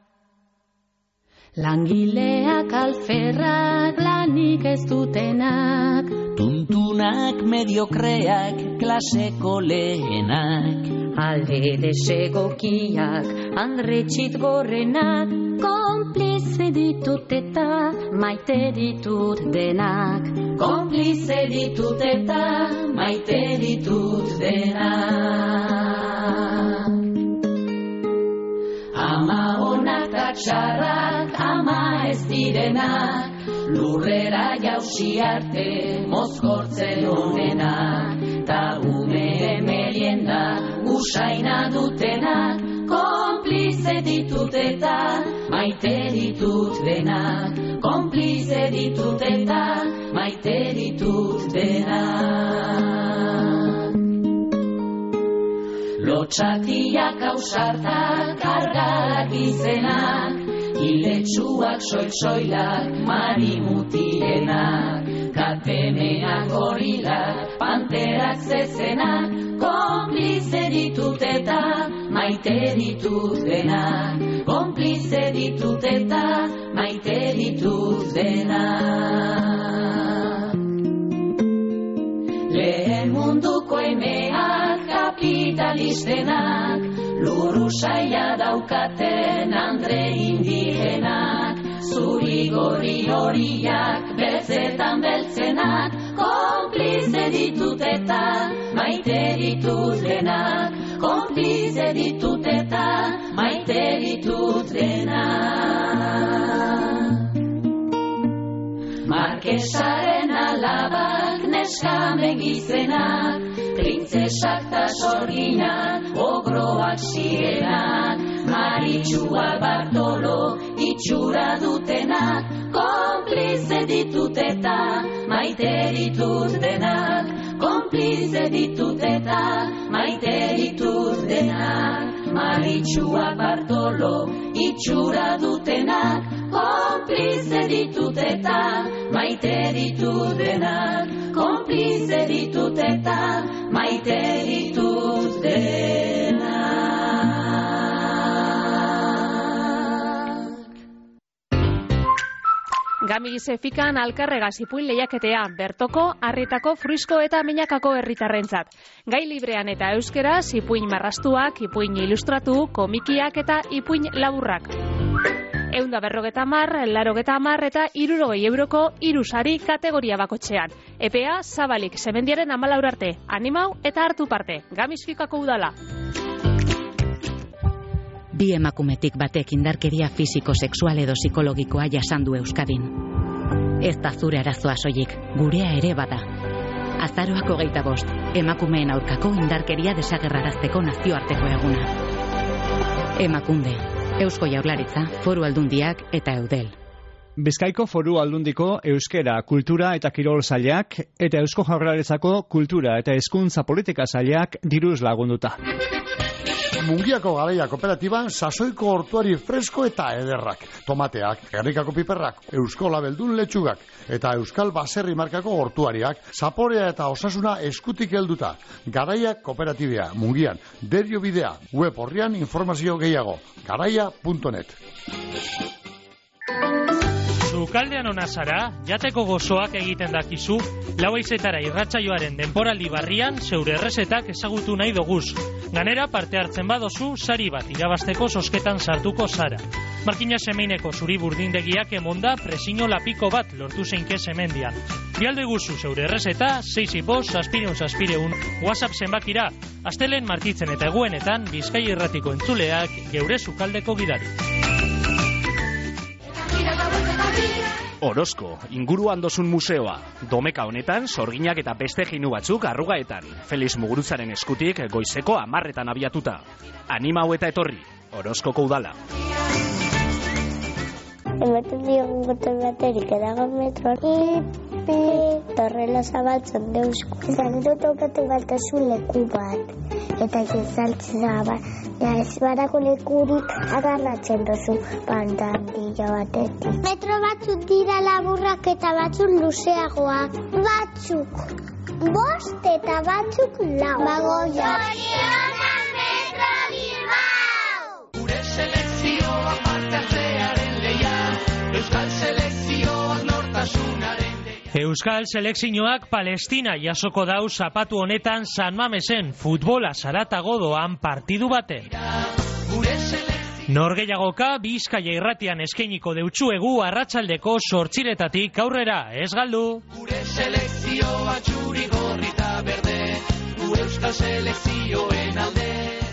S4: Langileak alferrak, lanik ez dutenak,
S5: tuntunak mediokreak, klaseko lehenak,
S4: alde desegokiak, andretxit gorrenak, konplize ditut eta maite ditut denak.
S5: Konplize ditut eta maite ditut denak. Ama onak eta txarrak, ama ez direnak, lurrera jausi arte mozkortzen honenak, ta ume merienda usaina dutenak, konplize ditut eta maite ditut denak. Konplize ditut eta maite ditut denak. Lotxatiak ausartak, kargarak izenak, iletsuak soil-soilak, marimutienak, katemeak gorilak, panterak zezenak, konplize ditut eta maite ditut denak. Konplize ditut eta maite ditut denak. Lehen munduko emeak, kapitalistenak, luru saia daukaten andre indigenak, zuri gori horiak, beltzetan beltzenak, konplize ditut eta maite ditut denak. Konplize ditut eta maite ditut denak. Markesaren alabak, neskame gizenak, printzesak ta sorginak, ogroak zirenak, Maritxua Bartolo itxura dutenak, konplize ditut eta maite ditut denak. Konplize ditut eta maite ditut denak. Maritxua Bartolo itxura dutenak, konplize ditut eta maite maite ditut denak, konplize ditut eta maite ditut denak.
S22: Gamigize fikan alkarregaz ipuin lehiaketea, bertoko, harritako, fruisko eta minakako herritarrentzat. Gai librean eta euskeraz, ipuin marrastuak, ipuin ilustratu, komikiak eta ipuin laburrak. Eunda berrogeta mar, larogeta mar eta irurogei euroko irusari kategoria bakotxean. Epea, zabalik, semendiaren amalaur arte, animau eta hartu parte. Gamizfikako udala.
S6: Bi emakumetik batek indarkeria fisiko-sexual edo psikologikoa jasan du Euskadin. Ez da zure arazoa soilik, gurea ere bada. Azaroak hogeita bost, emakumeen aurkako indarkeria desagerrarazteko nazioarteko eguna. Emakunde, Eusko Jaurlaritza, Foru Aldundiak eta Eudel.
S19: Bizkaiko Foru Aldundiko Euskera, Kultura eta Kirol Sailak eta Eusko Jaurlaritzako Kultura eta Hezkuntza Politika Sailak diruz lagunduta.
S23: Mungiako Garaia Kooperatiban sasoiko hortuari fresko eta ederrak. Tomateak, gerrikako piperrak, eusko labeldun letxugak eta euskal baserri markako hortuariak, zaporea eta osasuna eskutik helduta. Garaia Kooperatibia, Mungian, Derio Bidea, web horrian informazio gehiago, garaia punto net.
S11: Sukaldean ona zara, jateko gozoak egiten dakizu, lau haizetara irratsaioaren denporaldi barrian zeure errezetak ezagutu nahi doguz. Ganera parte hartzen badozu, sari bat irabasteko zozketan sartuko zara. Markina semeineko zuri burdindegiak emonda presino lapiko bat lortu zeinke semendian. Bialde guzu zeure errezeta, sei bost, zazpireun zazpireun, WhatsApp zenbakira, astelen martitzen eta eguenetan, Bizkai Irratiko entzuleak geure sukaldeko gidari.
S12: Orozko, inguruan dozun museoa. Domeka honetan, sorginak eta beste jinu batzuk arrugaetan. Felix Muguruzaren eskutik goizeko amarretan abiatuta. Anima hau eta etorri, Orozkoko udala.
S7: Ematen diogun gote baterik edago metroan. Ipi, torrela zabaltzen deuzko. Zan dut okatu baltazu leku bat. Eta jezaltzen zabat. Ja, ez barako lekurik agarratzen dozu pantandilla batetik. Metro batzuk dira laburrak eta batzuk luzeagoak. Batzuk bost eta batzuk lau. Bagoia. Zorionak Metro Bilbao!
S16: Gure selekzioa partehartzearen leia, Euskal selekzioak nortasunaren.
S11: Euskal selekzioak Palestina jasoko dau zapatu honetan San Mamesen futbola zaratago doan partidu baten. Norgehiagoka Bizkaia Irratian eskainiko deutsuegu arratsaldeko zortziretatik aurrera, ez galdu.
S16: Gure selekzioa txuri gorri eta berde, gu Euskal selekzioen alde.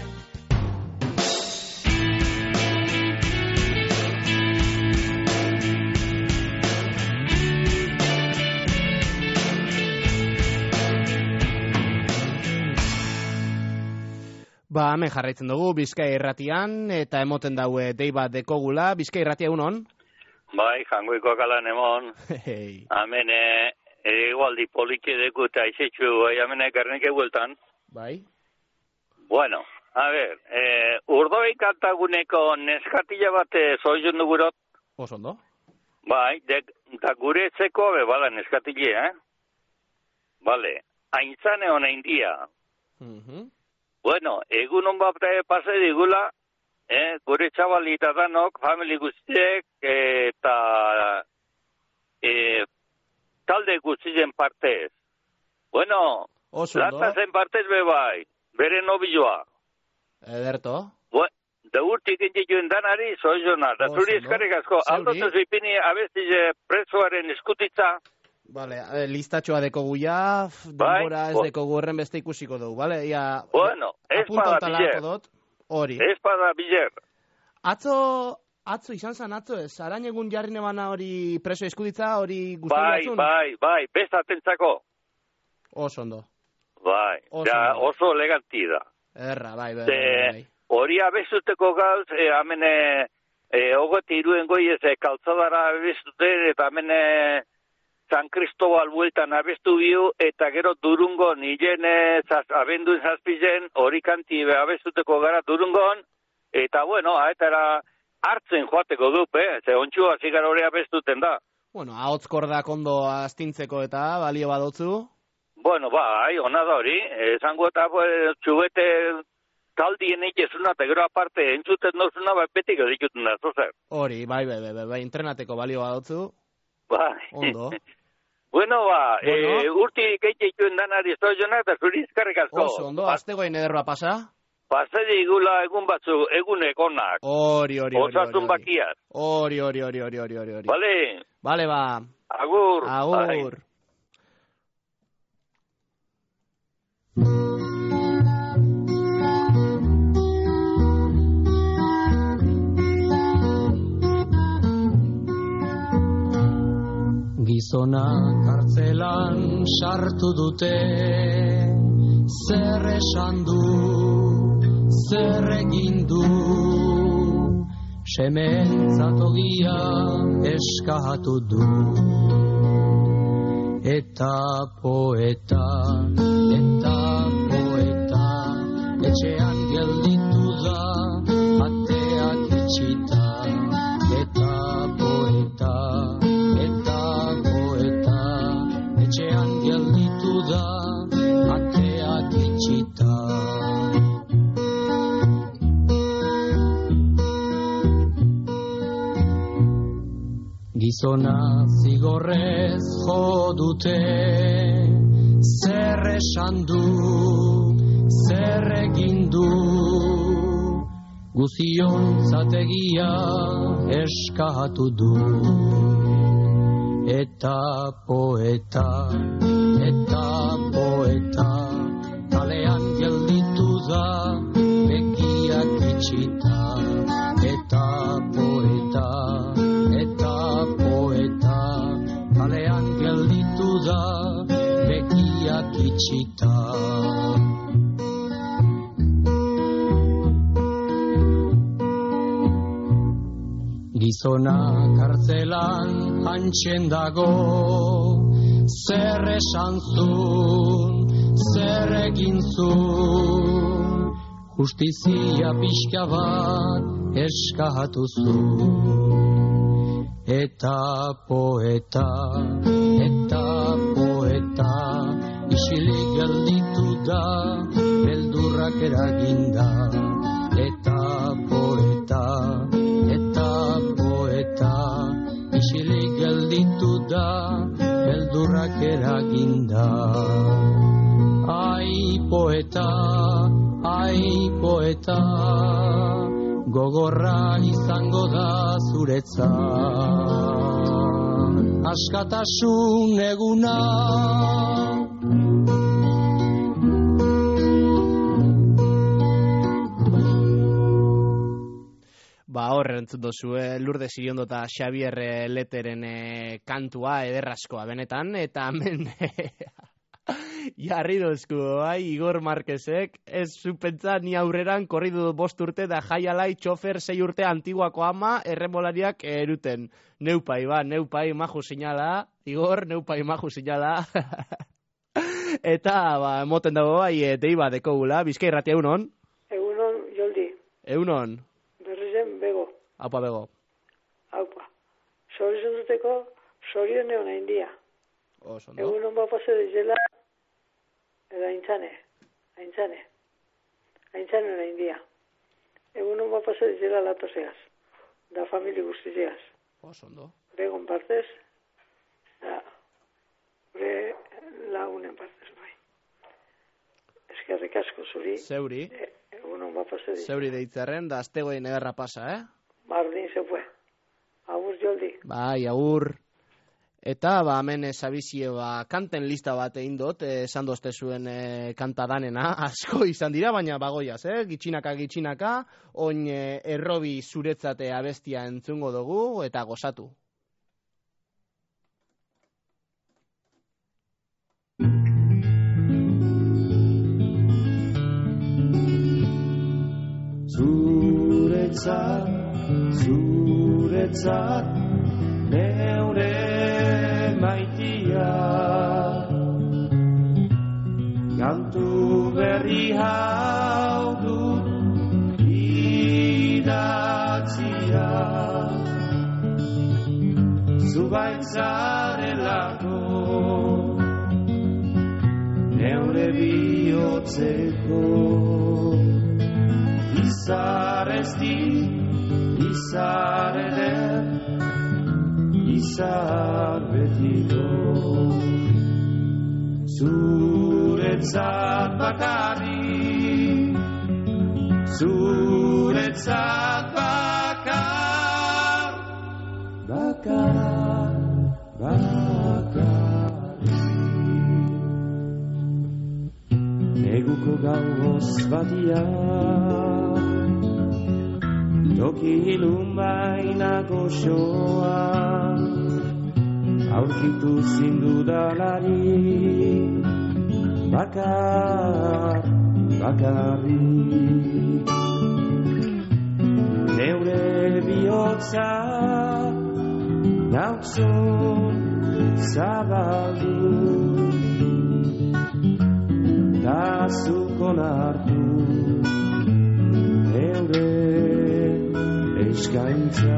S3: Ba, hemen jarraitzen dugu Bizkai Irratian eta emoten daue dei bat dekogula. Bizkai Irratia egunon?
S8: Bai, jangoiko kalan emon.
S3: Hey.
S8: Hemen egualdi politxe deku eta izetxu, bai, hemen ekarnike bueltan.
S3: Bai.
S8: Bueno, a ver, eh, urdoi kantaguneko neskatila bat zoizun dugurot.
S3: Osondo.
S8: Bai, de, da gure etzeko bebala neskatile, eh? Vale, aintzane hona india.
S3: Mhm. Uh-huh.
S8: Bueno, egun hon bat pase digula, eh, gure txabalita danok, famili guztiek, eta eh, talde guztien partez. Bueno, lata zen partez bebai, bere nobilloa.
S3: Ederto.
S8: Bueno, da urtik indituen danari, zoizona, da zuri eskarrik asko, aldotu zipini abestize presoaren eskutitza.
S3: Vale, listatxoa dekogu ja, denbora ez dekogu horren beste ikusiko dugu, vale? Ya,
S8: bueno, ez pada biler.
S3: Hori.
S8: Ez pada biler.
S3: Atzo, atzo, izan zan atzo ez, arain egun jarri nebana hori preso eskuditza, hori guzti
S8: Bai, bai, bai, besta atentzako.
S3: Oso ondo.
S8: Bai, oso, ja, oso eleganti da.
S3: Erra, bai, bai,
S8: bai. Hori abestuteko gauz, eh, amene, eh, ogoti iruen goiez, eh, kaltzadara abestuten, eta amene... San Cristobal bueltan abestu biu, eta gero Durungon, hilen abenduen zazpizen, hori kanti abestuteko gara Durungon, eta bueno, aetara hartzen joateko dup, eh? Ze ontxua zigar hori abestuten da.
S3: Bueno, ahotzkordak ondo astintzeko eta balio badotzu?
S8: Bueno, bai, ona da hori. Esango eta txubete taldien egizuna, eta gero aparte entzuten dozuna, bai, beti gero dituten da, zozer.
S3: Hori, bai, bai, bai, bai, entrenateko balio badotzu?
S8: Bai.
S3: Ondo.
S8: Bueno, ba,
S3: bueno.
S8: E, urti gehiagituen danari zoiona eta zuri izkarrik asko.
S3: Oso, ondo, aztegoen ederroa pasa?
S8: Pasari igula egun batzu, egun egonak.
S3: Hori, hori, hori.
S8: Osatun bakiaz.
S3: Hori, hori, hori, hori, hori, hori.
S8: Vale.
S3: Vale, ba.
S8: Agur.
S3: Agur. Bye.
S13: Gizona kartzelan sartu dute, zer esan du, zer egin du, semeentzat ogia eskatu du. Eta poeta, eta poeta, etxean gelditu da, ateak itxita. Eta poeta, eta poeta, etxean gelditu da, ateak itxita. Gizona zigorrez jo dute, zer esan du, zer egin du, guzion zategia eskatu du. Eta poeta, eta poeta, kalean gelditu da, begiak itxita. Eta poeta, eta poeta, kalean gelditu da, begiak itxita. Gizona kartzelan hantxen dago, zer esan zun, zer egin zun, justizia pixka bat eskatu zun. Eta poeta, eta poeta, isilik gelditu da, beldurrak eraginda. Eta poeta, eta poeta, isilik gelditu da, beldurrak eraginda. Ai poeta, ai poeta, gogorra izango da zuretzat. Askatasun eguna.
S3: Ba, horre entzut dozu, eh? Lourdes Iriondo eta Xabier Leteren eh, kantua ederraskoa benetan, eta hemen jarri dozku, bai, Igor Marquezek, ez zupentza ni aurreran korridu bost urte da jaialai txofer sei urte antiguako ama erremolariak eruten. Neupai, ba, neupai maju sinala, Igor, neupai maju sinala. Eta, ba, moten dago, bai, e, deiba deko gula, Bizkai Irratia, egunon?
S14: Egunon, Joldi.
S3: Egunon?
S14: Berrizen, bego.
S3: Aupa, bego.
S14: Aupa. Sorizen duteko, sorion egon hain dia.
S3: Oso, no?
S14: Egunon bapase dizela, edo aintzane, aintzane. Aintzane hain dia. Egunon bapase dizela latoseaz. Da famili guztizeaz.
S3: Oso, no?
S14: Begon partez, da, gure lagunen partez, bai. Eskerrik asko zuri.
S3: Zeuri.
S14: E, egunon bapase dizela.
S3: Zeuri deitzarren, da aztegoen ederra pasa, eh?
S14: Bardin se fue. Agur, Joldi.
S3: Bai, agur. Eta, ba, hemen esabizie, ba, kanten lista bat egin dut, esan dozte zuen e, kanta danena, asko izan dira, baina bagoiaz, eh? Gitxinaka, gitxinaka, oin e, errobi zuretzate abestia entzungo dugu, eta gozatu.
S15: Zuretzat, zuretzat, neure maitia, kantu berri hau dut idatzia. zubaitzarelako neure bihotzeko izar ezti, izar eder, izar betiko zuretzat bakarrik, zuretzat bakar, bakar, bakarrik. Neguko gauz batia, toki ilunbaina goxoa, aurkitu zindudalari, bakar, bakarrik. Neure bihotza nautzun zabaldu, da zukon hartu neure eskaintza.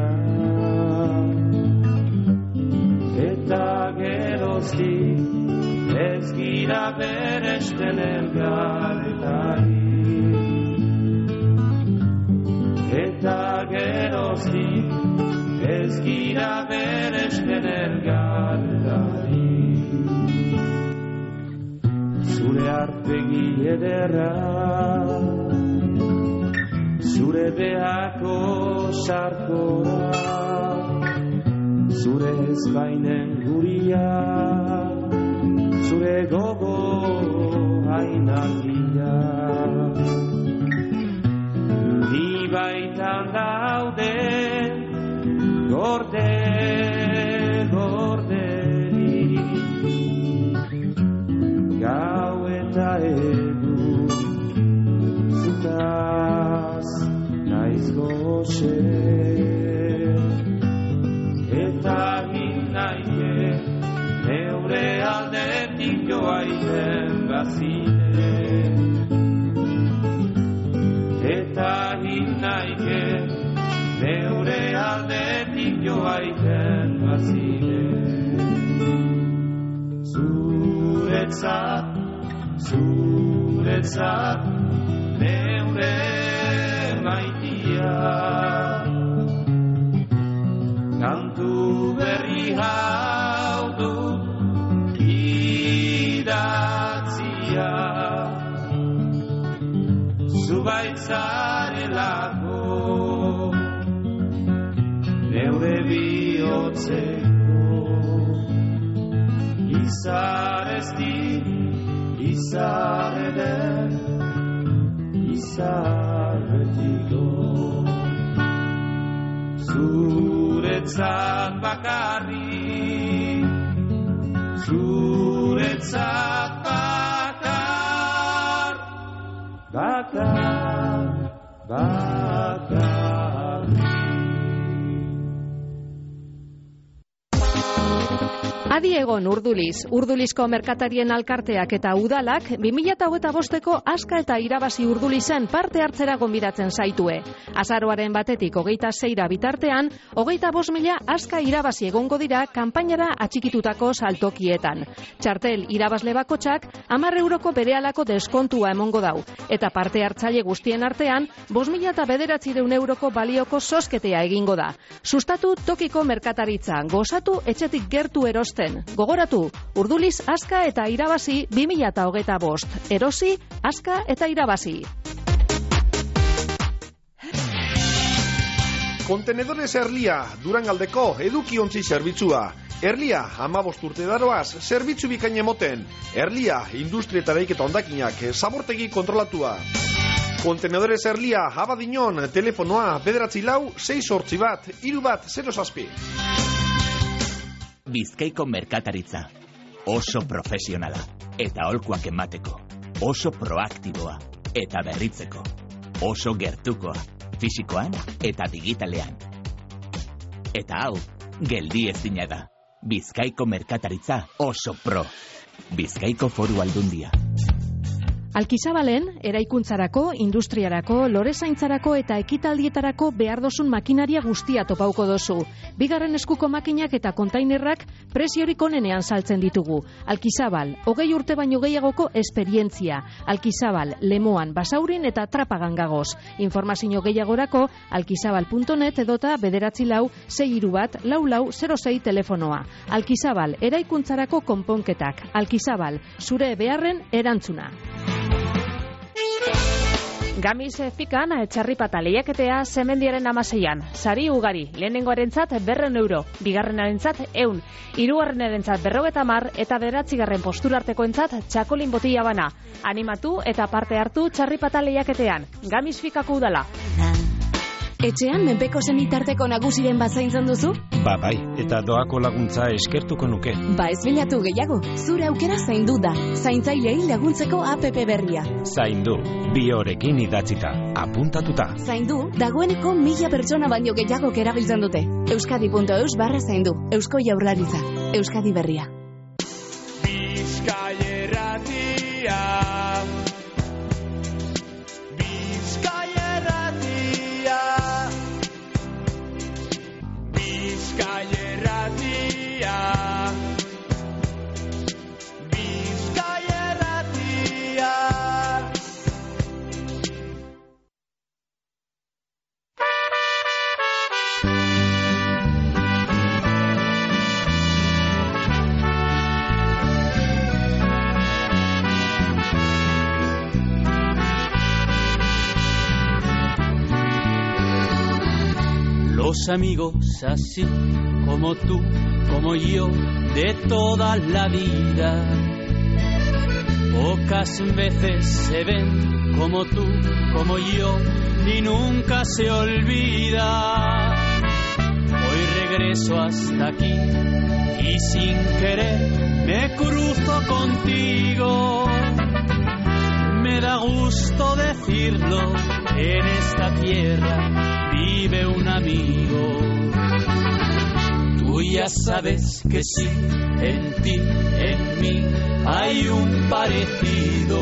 S15: Eta geroztik ez gira beresten elgarretari. Eta geroztik ez gira beresten elgarretari. Zure arpegi ederra, zure behako sarkora, zure ezbainen guria, zure gogo hainagia. Ni baitan daude gorde, gorderi, gau eta egun zutaz naiz goxe. Eta ginnaike neure aldetik joaiten bazine. Eta ginnaike neure aldetik joaiten bazine. Zuretzat, zuretzat neure maitia. Kantu berri hau dut idatzia, zubaitzarelako neure bihotzeko izar ezti, izar eder, izar betiko. Zuretzat bakarrik, zuretzat bakar, bakar, bakarrik.
S9: Adi egon Urduliz, Urdulizko merkatarien alkarteak eta udalak bi mila hogeita bosteko aska eta irabazi Urdulizen parte hartzera gonbidatzen zaitue. Azaroaren batetik hogeita seira bitartean, hogeita bost mila aska irabazi egongo dira kanpainara atxikitutako saltokietan. Txartel irabazle bakotxak hamar euroko berehalako deskontua emongo dau, eta parte hartzaile guztien artean, bost mila eta bederatzireun euroko balioko zozketea egingo da. Sustatu tokiko merkataritza, gozatu etxetik gertu erosten. Gogoratu, Urduliz aska eta irabazi bi mila hogeita bost. Erosi, aska eta irabazi.
S10: Kontenedores Erlia, Durangaldeko edukiontzi zerbitzua. Erlia, hamabost urte daroaz, zerbitzu bikain emoten. Erlia, industrieta eraiketa hondakinak, zabortegi kontrolatua. Kontenedores Erlia, Abadiñon, telefonoa, bederatzi lau, sei sortzi bat, hiru bat, zero zazpi.
S17: Bizkaiko merkataritza, oso profesionala, eta aholkuak emateko, oso proaktiboa, eta berritzeko, oso gertukoa, fisikoan eta digitalean. Eta hau, geldi ezina da, Bizkaiko merkataritza oso pro, Bizkaiko Foru Aldundia.
S9: Alkizabalen, eraikuntzarako, industriarako, lorezaintzarako eta ekitaldietarako behar dozun makinaria guztia topauko dozu. Bigarren eskuko makinak eta kontainerrak preziorik onenean saltzen ditugu. Alkizabal, hogei urte baino gehiagoko esperientzia. Alkizabal, Lemoan, Basaurin eta Trapagan gagoz. Informazio gehiagorako alkizabal puntu net edota bederatzi lau, sei hiru bat, lau lau, zero sei telefonoa. Alkizabal, eraikuntzarako konponketak. Alkizabal, zure beharren erantzuna. Gamiz fikan txarripata lehiaketea Zemendiaren amaseian. Sari ugari, lehenengoarentzat berreun euro, bigarrenarentzat eun, hirugarrenarentzat berrogeta mar eta bederatzigarren posturartekoentzat txakolin botila bana. Animatu eta parte hartu txarripata lehiaketean. Gamiz fikako udala.
S18: Etxean menpeko senitarteko nagusiren bat zaintzen duzu?
S20: Ba bai, eta doako laguntza eskertuko nuke.
S18: Ba ez bilatu gehiago, zure aukera zaindu da. Zaintzailei laguntzeko app berria.
S20: Zaindu, bi horekin idatzita, apuntatuta.
S18: Zaindu, dagoeneko mila pertsona baino gehiago erabiltzen dute. Euskadi puntu eus barra zaindu. Eusko Jaurlaritza. Euskadi berria.
S15: Bizkaierratia. Bizkaierratia, Bizkaierratia.
S13: Los amigos así como tú, como yo, de toda la vida, pocas veces se ven como tú, como yo, y nunca se olvida. Hoy regreso hasta aquí y sin querer me cruzo contigo. Me da gusto decirlo, en esta tierra vive un amigo. Tú ya sabes que sí, en ti, en mí hay un parecido.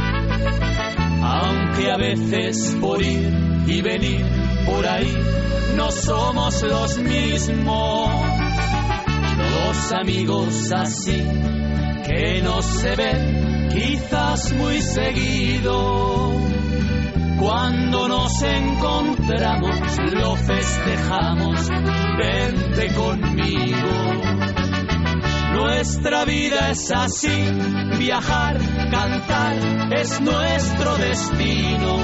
S13: Aunque a veces por ir y venir por ahí no somos los mismos. Dos amigos así que no se ven quizás muy seguido. Cuando nos encontramos lo festejamos, vente conmigo. Nuestra vida es así, viajar, cantar es nuestro destino.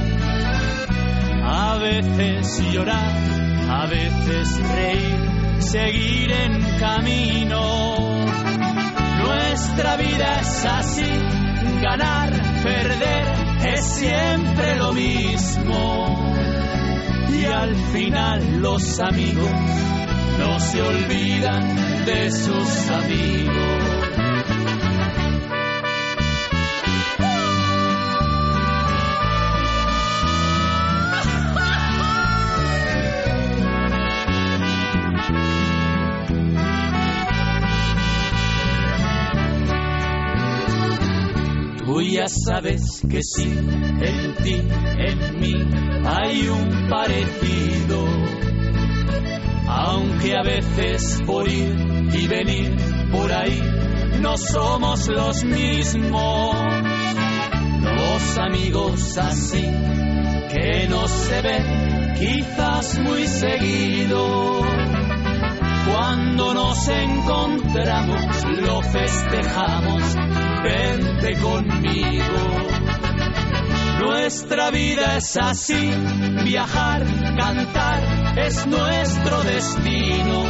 S13: A veces llorar, a veces reír, seguir en camino. Nuestra vida es así, ganar, perder es siempre lo mismo. Y al final los amigos no se olvidan de sus amigos. Tú ya sabes que sí, en ti, en mí hay un parecido. Aunque a veces por ir y venir por ahí no somos los mismos. Dos amigos así que no se ven quizás muy seguido. Cuando nos encontramos lo festejamos, vente conmigo. Nuestra vida es así, viajar, cantar es nuestro destino.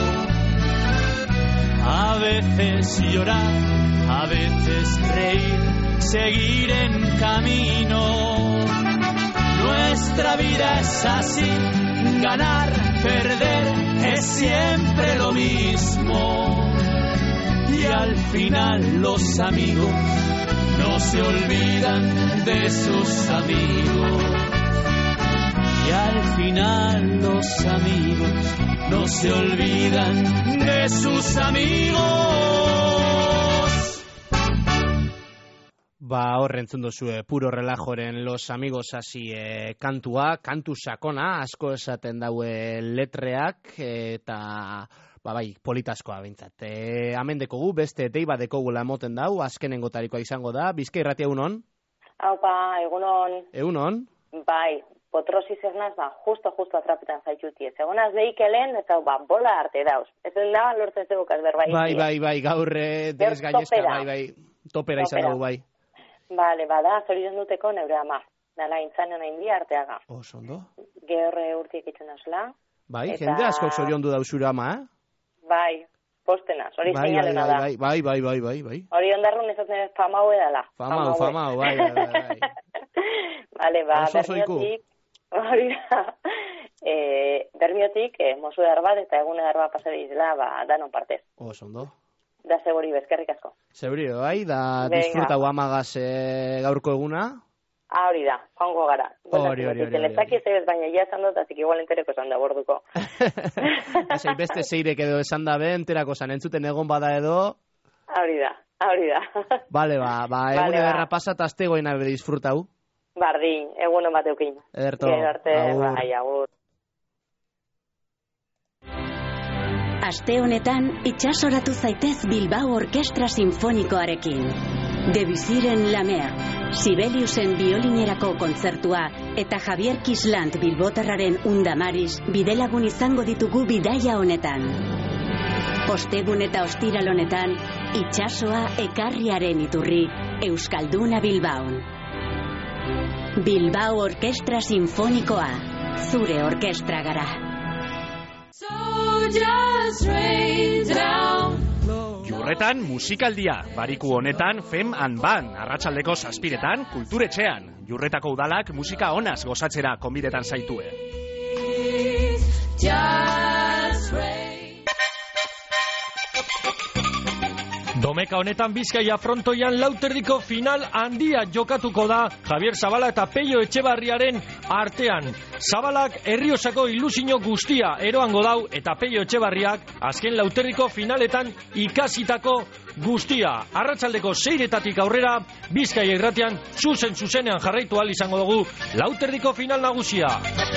S13: A veces llorar, a veces reír, seguir en camino. Nuestra vida es así, ganar, perder es siempre lo mismo. Y al final los amigos no se olvidan de sus amigos. Y al final los amigos no se olvidan de sus amigos.
S3: Ba, horre entzun duzue, puro relajoren Los Amigos hasi e, kantua, kantu sakona, asko esaten daue letreak, eta, ba bai, politaskoa bintzat. E, hemen dekogu, beste deiba dekogula emoten dau, azkenengo tarikoa izango da, Bizkai Irratia egunon?
S1: Haupa, egunon.
S3: Egunon?
S1: Bai, potrosi zernaz, ba, justo, justo atrapetan zaitxuti. Egonaz deikelen, eta ba, bola arte dauz. Ez da lortzen zegukaz berbai.
S3: Bai, bai, bai, gaur desgainezka, bai, bai, topera izan dugu, bai.
S1: Bale, bada, zorion duteko neure ama. Dala, intzanen hain di arteaga.
S3: Oso, ondo.
S1: Gehorre urtiek itxen azla.
S3: Bai, eta... jende asko zorion du dauzura ama, eh?
S1: Bai, postenaz, hori
S3: bai,
S1: seinalena da.
S3: Bai, bai, bai, bai, bai, bai.
S1: Hori ondarrun ezatzen ez famau edala.
S3: Famau, famau, bai, bai, bai.
S1: Bale, ba,
S3: oso
S1: bermiotik, hori da, e, bermiotik, e, mozu edar bat eta egun edar bat pasade izla, ba, danon partez.
S3: Oso, ondo.
S1: Da seguri bezkerrik asko.
S3: Seguri, bai, da disfruta guamagaz e, gaurko eguna.
S1: Ah, hori da, joango gara.
S3: Hori, hori, hori.
S1: Telezaki ez ez baina ja esan dut, azik igual entereko esan da borduko.
S3: Ese, beste zeirek edo esan da be, enterako zan entzuten egon bada edo.
S1: Hori da, hori da.
S3: Bale, ba, ba, egun ederra pasat, azte goina bere disfrutau.
S1: Bardin, egun omateukin.
S3: Ederto,
S1: agur. Bai, agur.
S2: Aste honetan, itxasoratu zaitez Bilbao Orkestra Sinfonikoarekin. Debussyren La Mer, Sibeliusen biolinerako kontzertua eta Javier Kislant Bilbotarraren Undamariz bidelagun izango ditugu bidaia honetan. Ostegun eta ostiral honetan, itxasoa ekarriaren iturri, Euskalduna Bilbaon. Bilbao Orkestra Sinfonikoa, zure orkestra gara.
S12: Jurretan musikaldia, bariku honetan Fem and Ban, arratsaldeko zazpiretan kulturetxean. Jurretako udalak musika onaz gozatzera konbidetan zaitue.
S11: Domeka honetan Bizkaia frontoian lauterdiko final handia jokatuko da Javier Zabala eta Peio Etxebarriaren artean. Zabalak Erriosako ilusio guztia eroango dau eta Peio Etxebarriak azken lauterdiko finaletan ikasitako guztia. Arratsaldeko seiretatik aurrera Bizkaia Irratian zuzen zuzenean jarraitu ahal izango dugu lauterdiko final nagusia.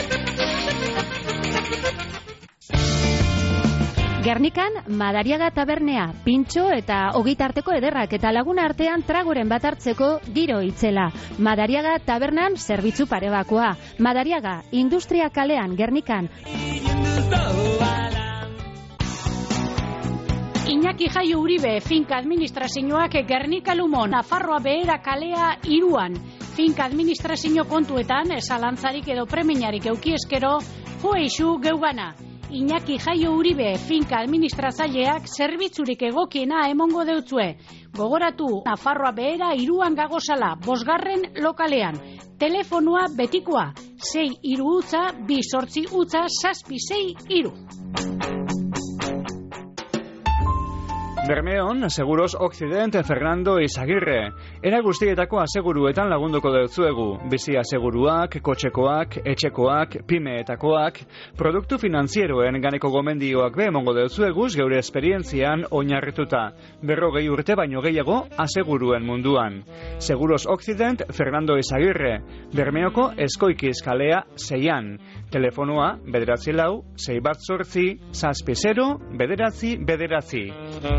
S21: Gernikan, Madariaga tabernea, pintxo eta ogitarteko ederrak eta laguna artean tragoren bat hartzeko giro itzela. Madariaga tabernan zerbitzu parebakoa. Madariaga, industria kalean, Gernikan.
S22: Iñaki Jaio Uribe, finka administrazioak Gernika Lumon, Nafarroa Behera kalea iruan. Finka administrazio kontuetan, zalantzarik edo preminarik eukieskero, joeixu geugana. Iñaki Jaio Uribe, finka administratzaileak zerbitzurik egokiena emongo deutzue. Gogoratu, Nafarroa Behera iruan gagozala, bosgarren lokalean. Telefonua betikoa, sei iru utza, bi sortzi utza, zazpi sei iru.
S19: Bermeon, Seguros Occident Fernando Izagirre. Era guztietako aseguruetan lagunduko deutzuegu. Bizi aseguruak, kotxekoak, etxekoak, pimeetakoak, produktu finanzieroen ganeko gomendioak be emongo deutzueguz geure esperientzian oinarrituta. Berrogei urte baino gehiago aseguruen munduan. Seguros Occident Fernando Izagirre. Bermeoko Eskoikiz kalea seian. Telefonoa bederatzi lau, sei bat zortzi, zazpi zero, bederatzi, bederatzi.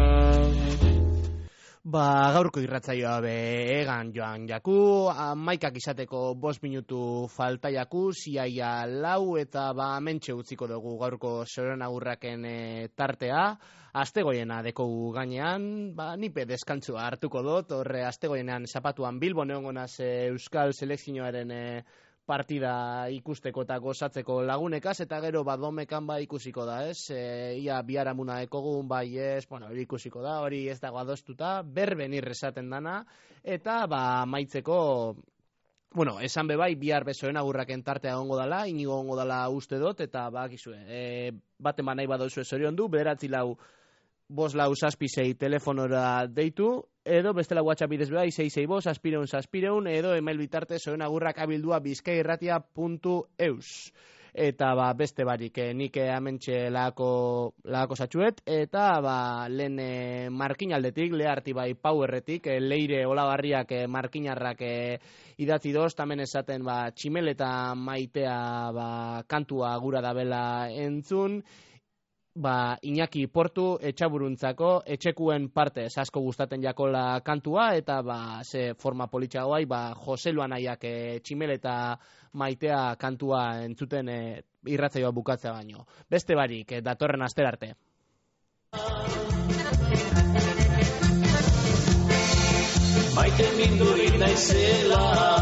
S3: Ba, gaurko irratzaioa be egan joan jaku, amaikak izateko bost minutu falta jaku, ziaia lau eta ba mentxe utziko dugu gaurko zoren agurraken e, tartea. Astegoiena dekogu gainean, ba, nipe deskantzua hartuko dut, horre astegoienean zapatuan Bilbon egongo naz e, Euskal Selekzioaren e, partida ikusteko eta gozatzeko lagunekaz, eta gero badomekan ba ikusiko da, ez? E, ia biharamuna ekogun, bai ez, bueno, hori ikusiko da, hori ez dago adostuta, berben irrezaten dana, eta ba maitzeko, bueno, esan bebai, bihar bezoen agurraken tartea ongo dala, inigo ongo dala uste dut, eta ba, gizue, e, baten ba nahi badozue zorion du, bederatzi lau, bos lau zazpisei telefonora deitu, edo bestela WhatsApp bidez bebai, sei sei bos, zazpireun, zazpireun, edo email bitarte zoen agurrak abildua bizkairratia puntu eus. eta ba, beste barik, eh, nik hementxe lagako, lagako satxuet, eta ba, lehen eh, markinaldetik, leharti bai Powerretik, eh, leire olabarriak eh, markinarrak eh, idatzi doz, tamen esaten ba, tximel eta maitea ba, kantua gura dabela entzun, ba, Iñaki Portu etxaburuntzako etxekuen parte asko gustaten jakola kantua, eta ba, ze forma politxagoai, ba, Jose Luanaiak e, tximel eta maitea kantua entzuten e, irratzaioa bukatzea baino. Beste barik, e, datorren astera arte.
S13: Maite mindurik naizela,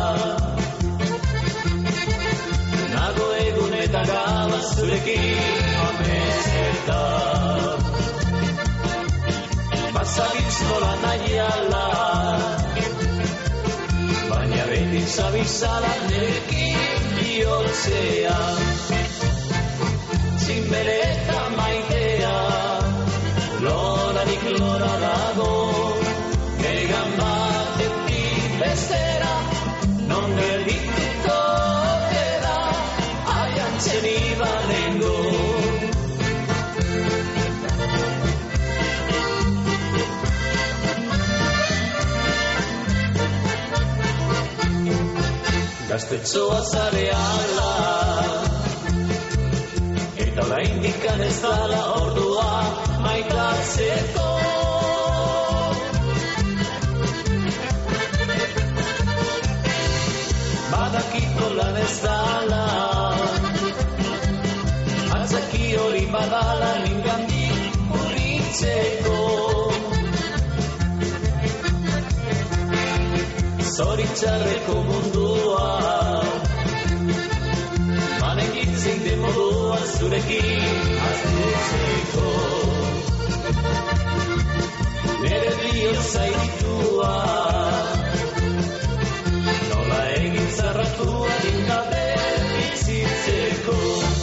S13: nago egun eta gaba zurekin amesetan. Bazabitz nola nahiala, baina beti zabizala nerekin bihotzean. Tximbere eta maitea, lorarik lora dago, egan batetik bestera, non geldituko dela, aiantzen ibanengo. Gaztetxoa zareala, eta oraindikan ez dala ordua maitatzeko. Badakiko lan ez dala, atzaki hori badala ningandik urritzeko. Zoritxarreko mundua, manekitzen de modua zurekin aztutzeko. Nere bihotza iritua, nola egin zarratua dingabe bizitzeko.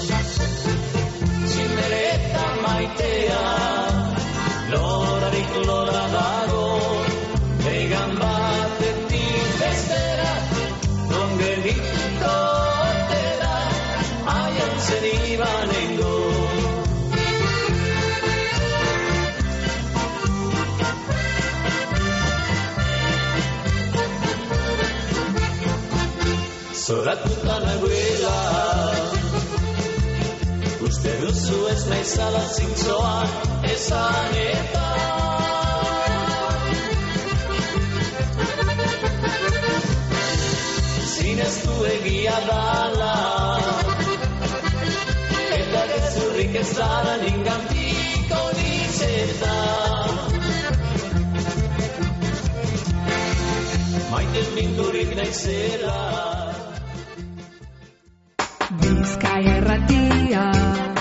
S13: Txindere eta maitea, lorarik lora dago, egan batetik bestera, non geldituko dela, aiantzen ibanengo. Zoratuta nagoela, uste duzu ez naizala zintzoa esan eta. Zineztu egia dala, eta gezurrik ez dara ningantik onitzeta. Maite mindurik naizela,
S4: Bizkaia Irratia.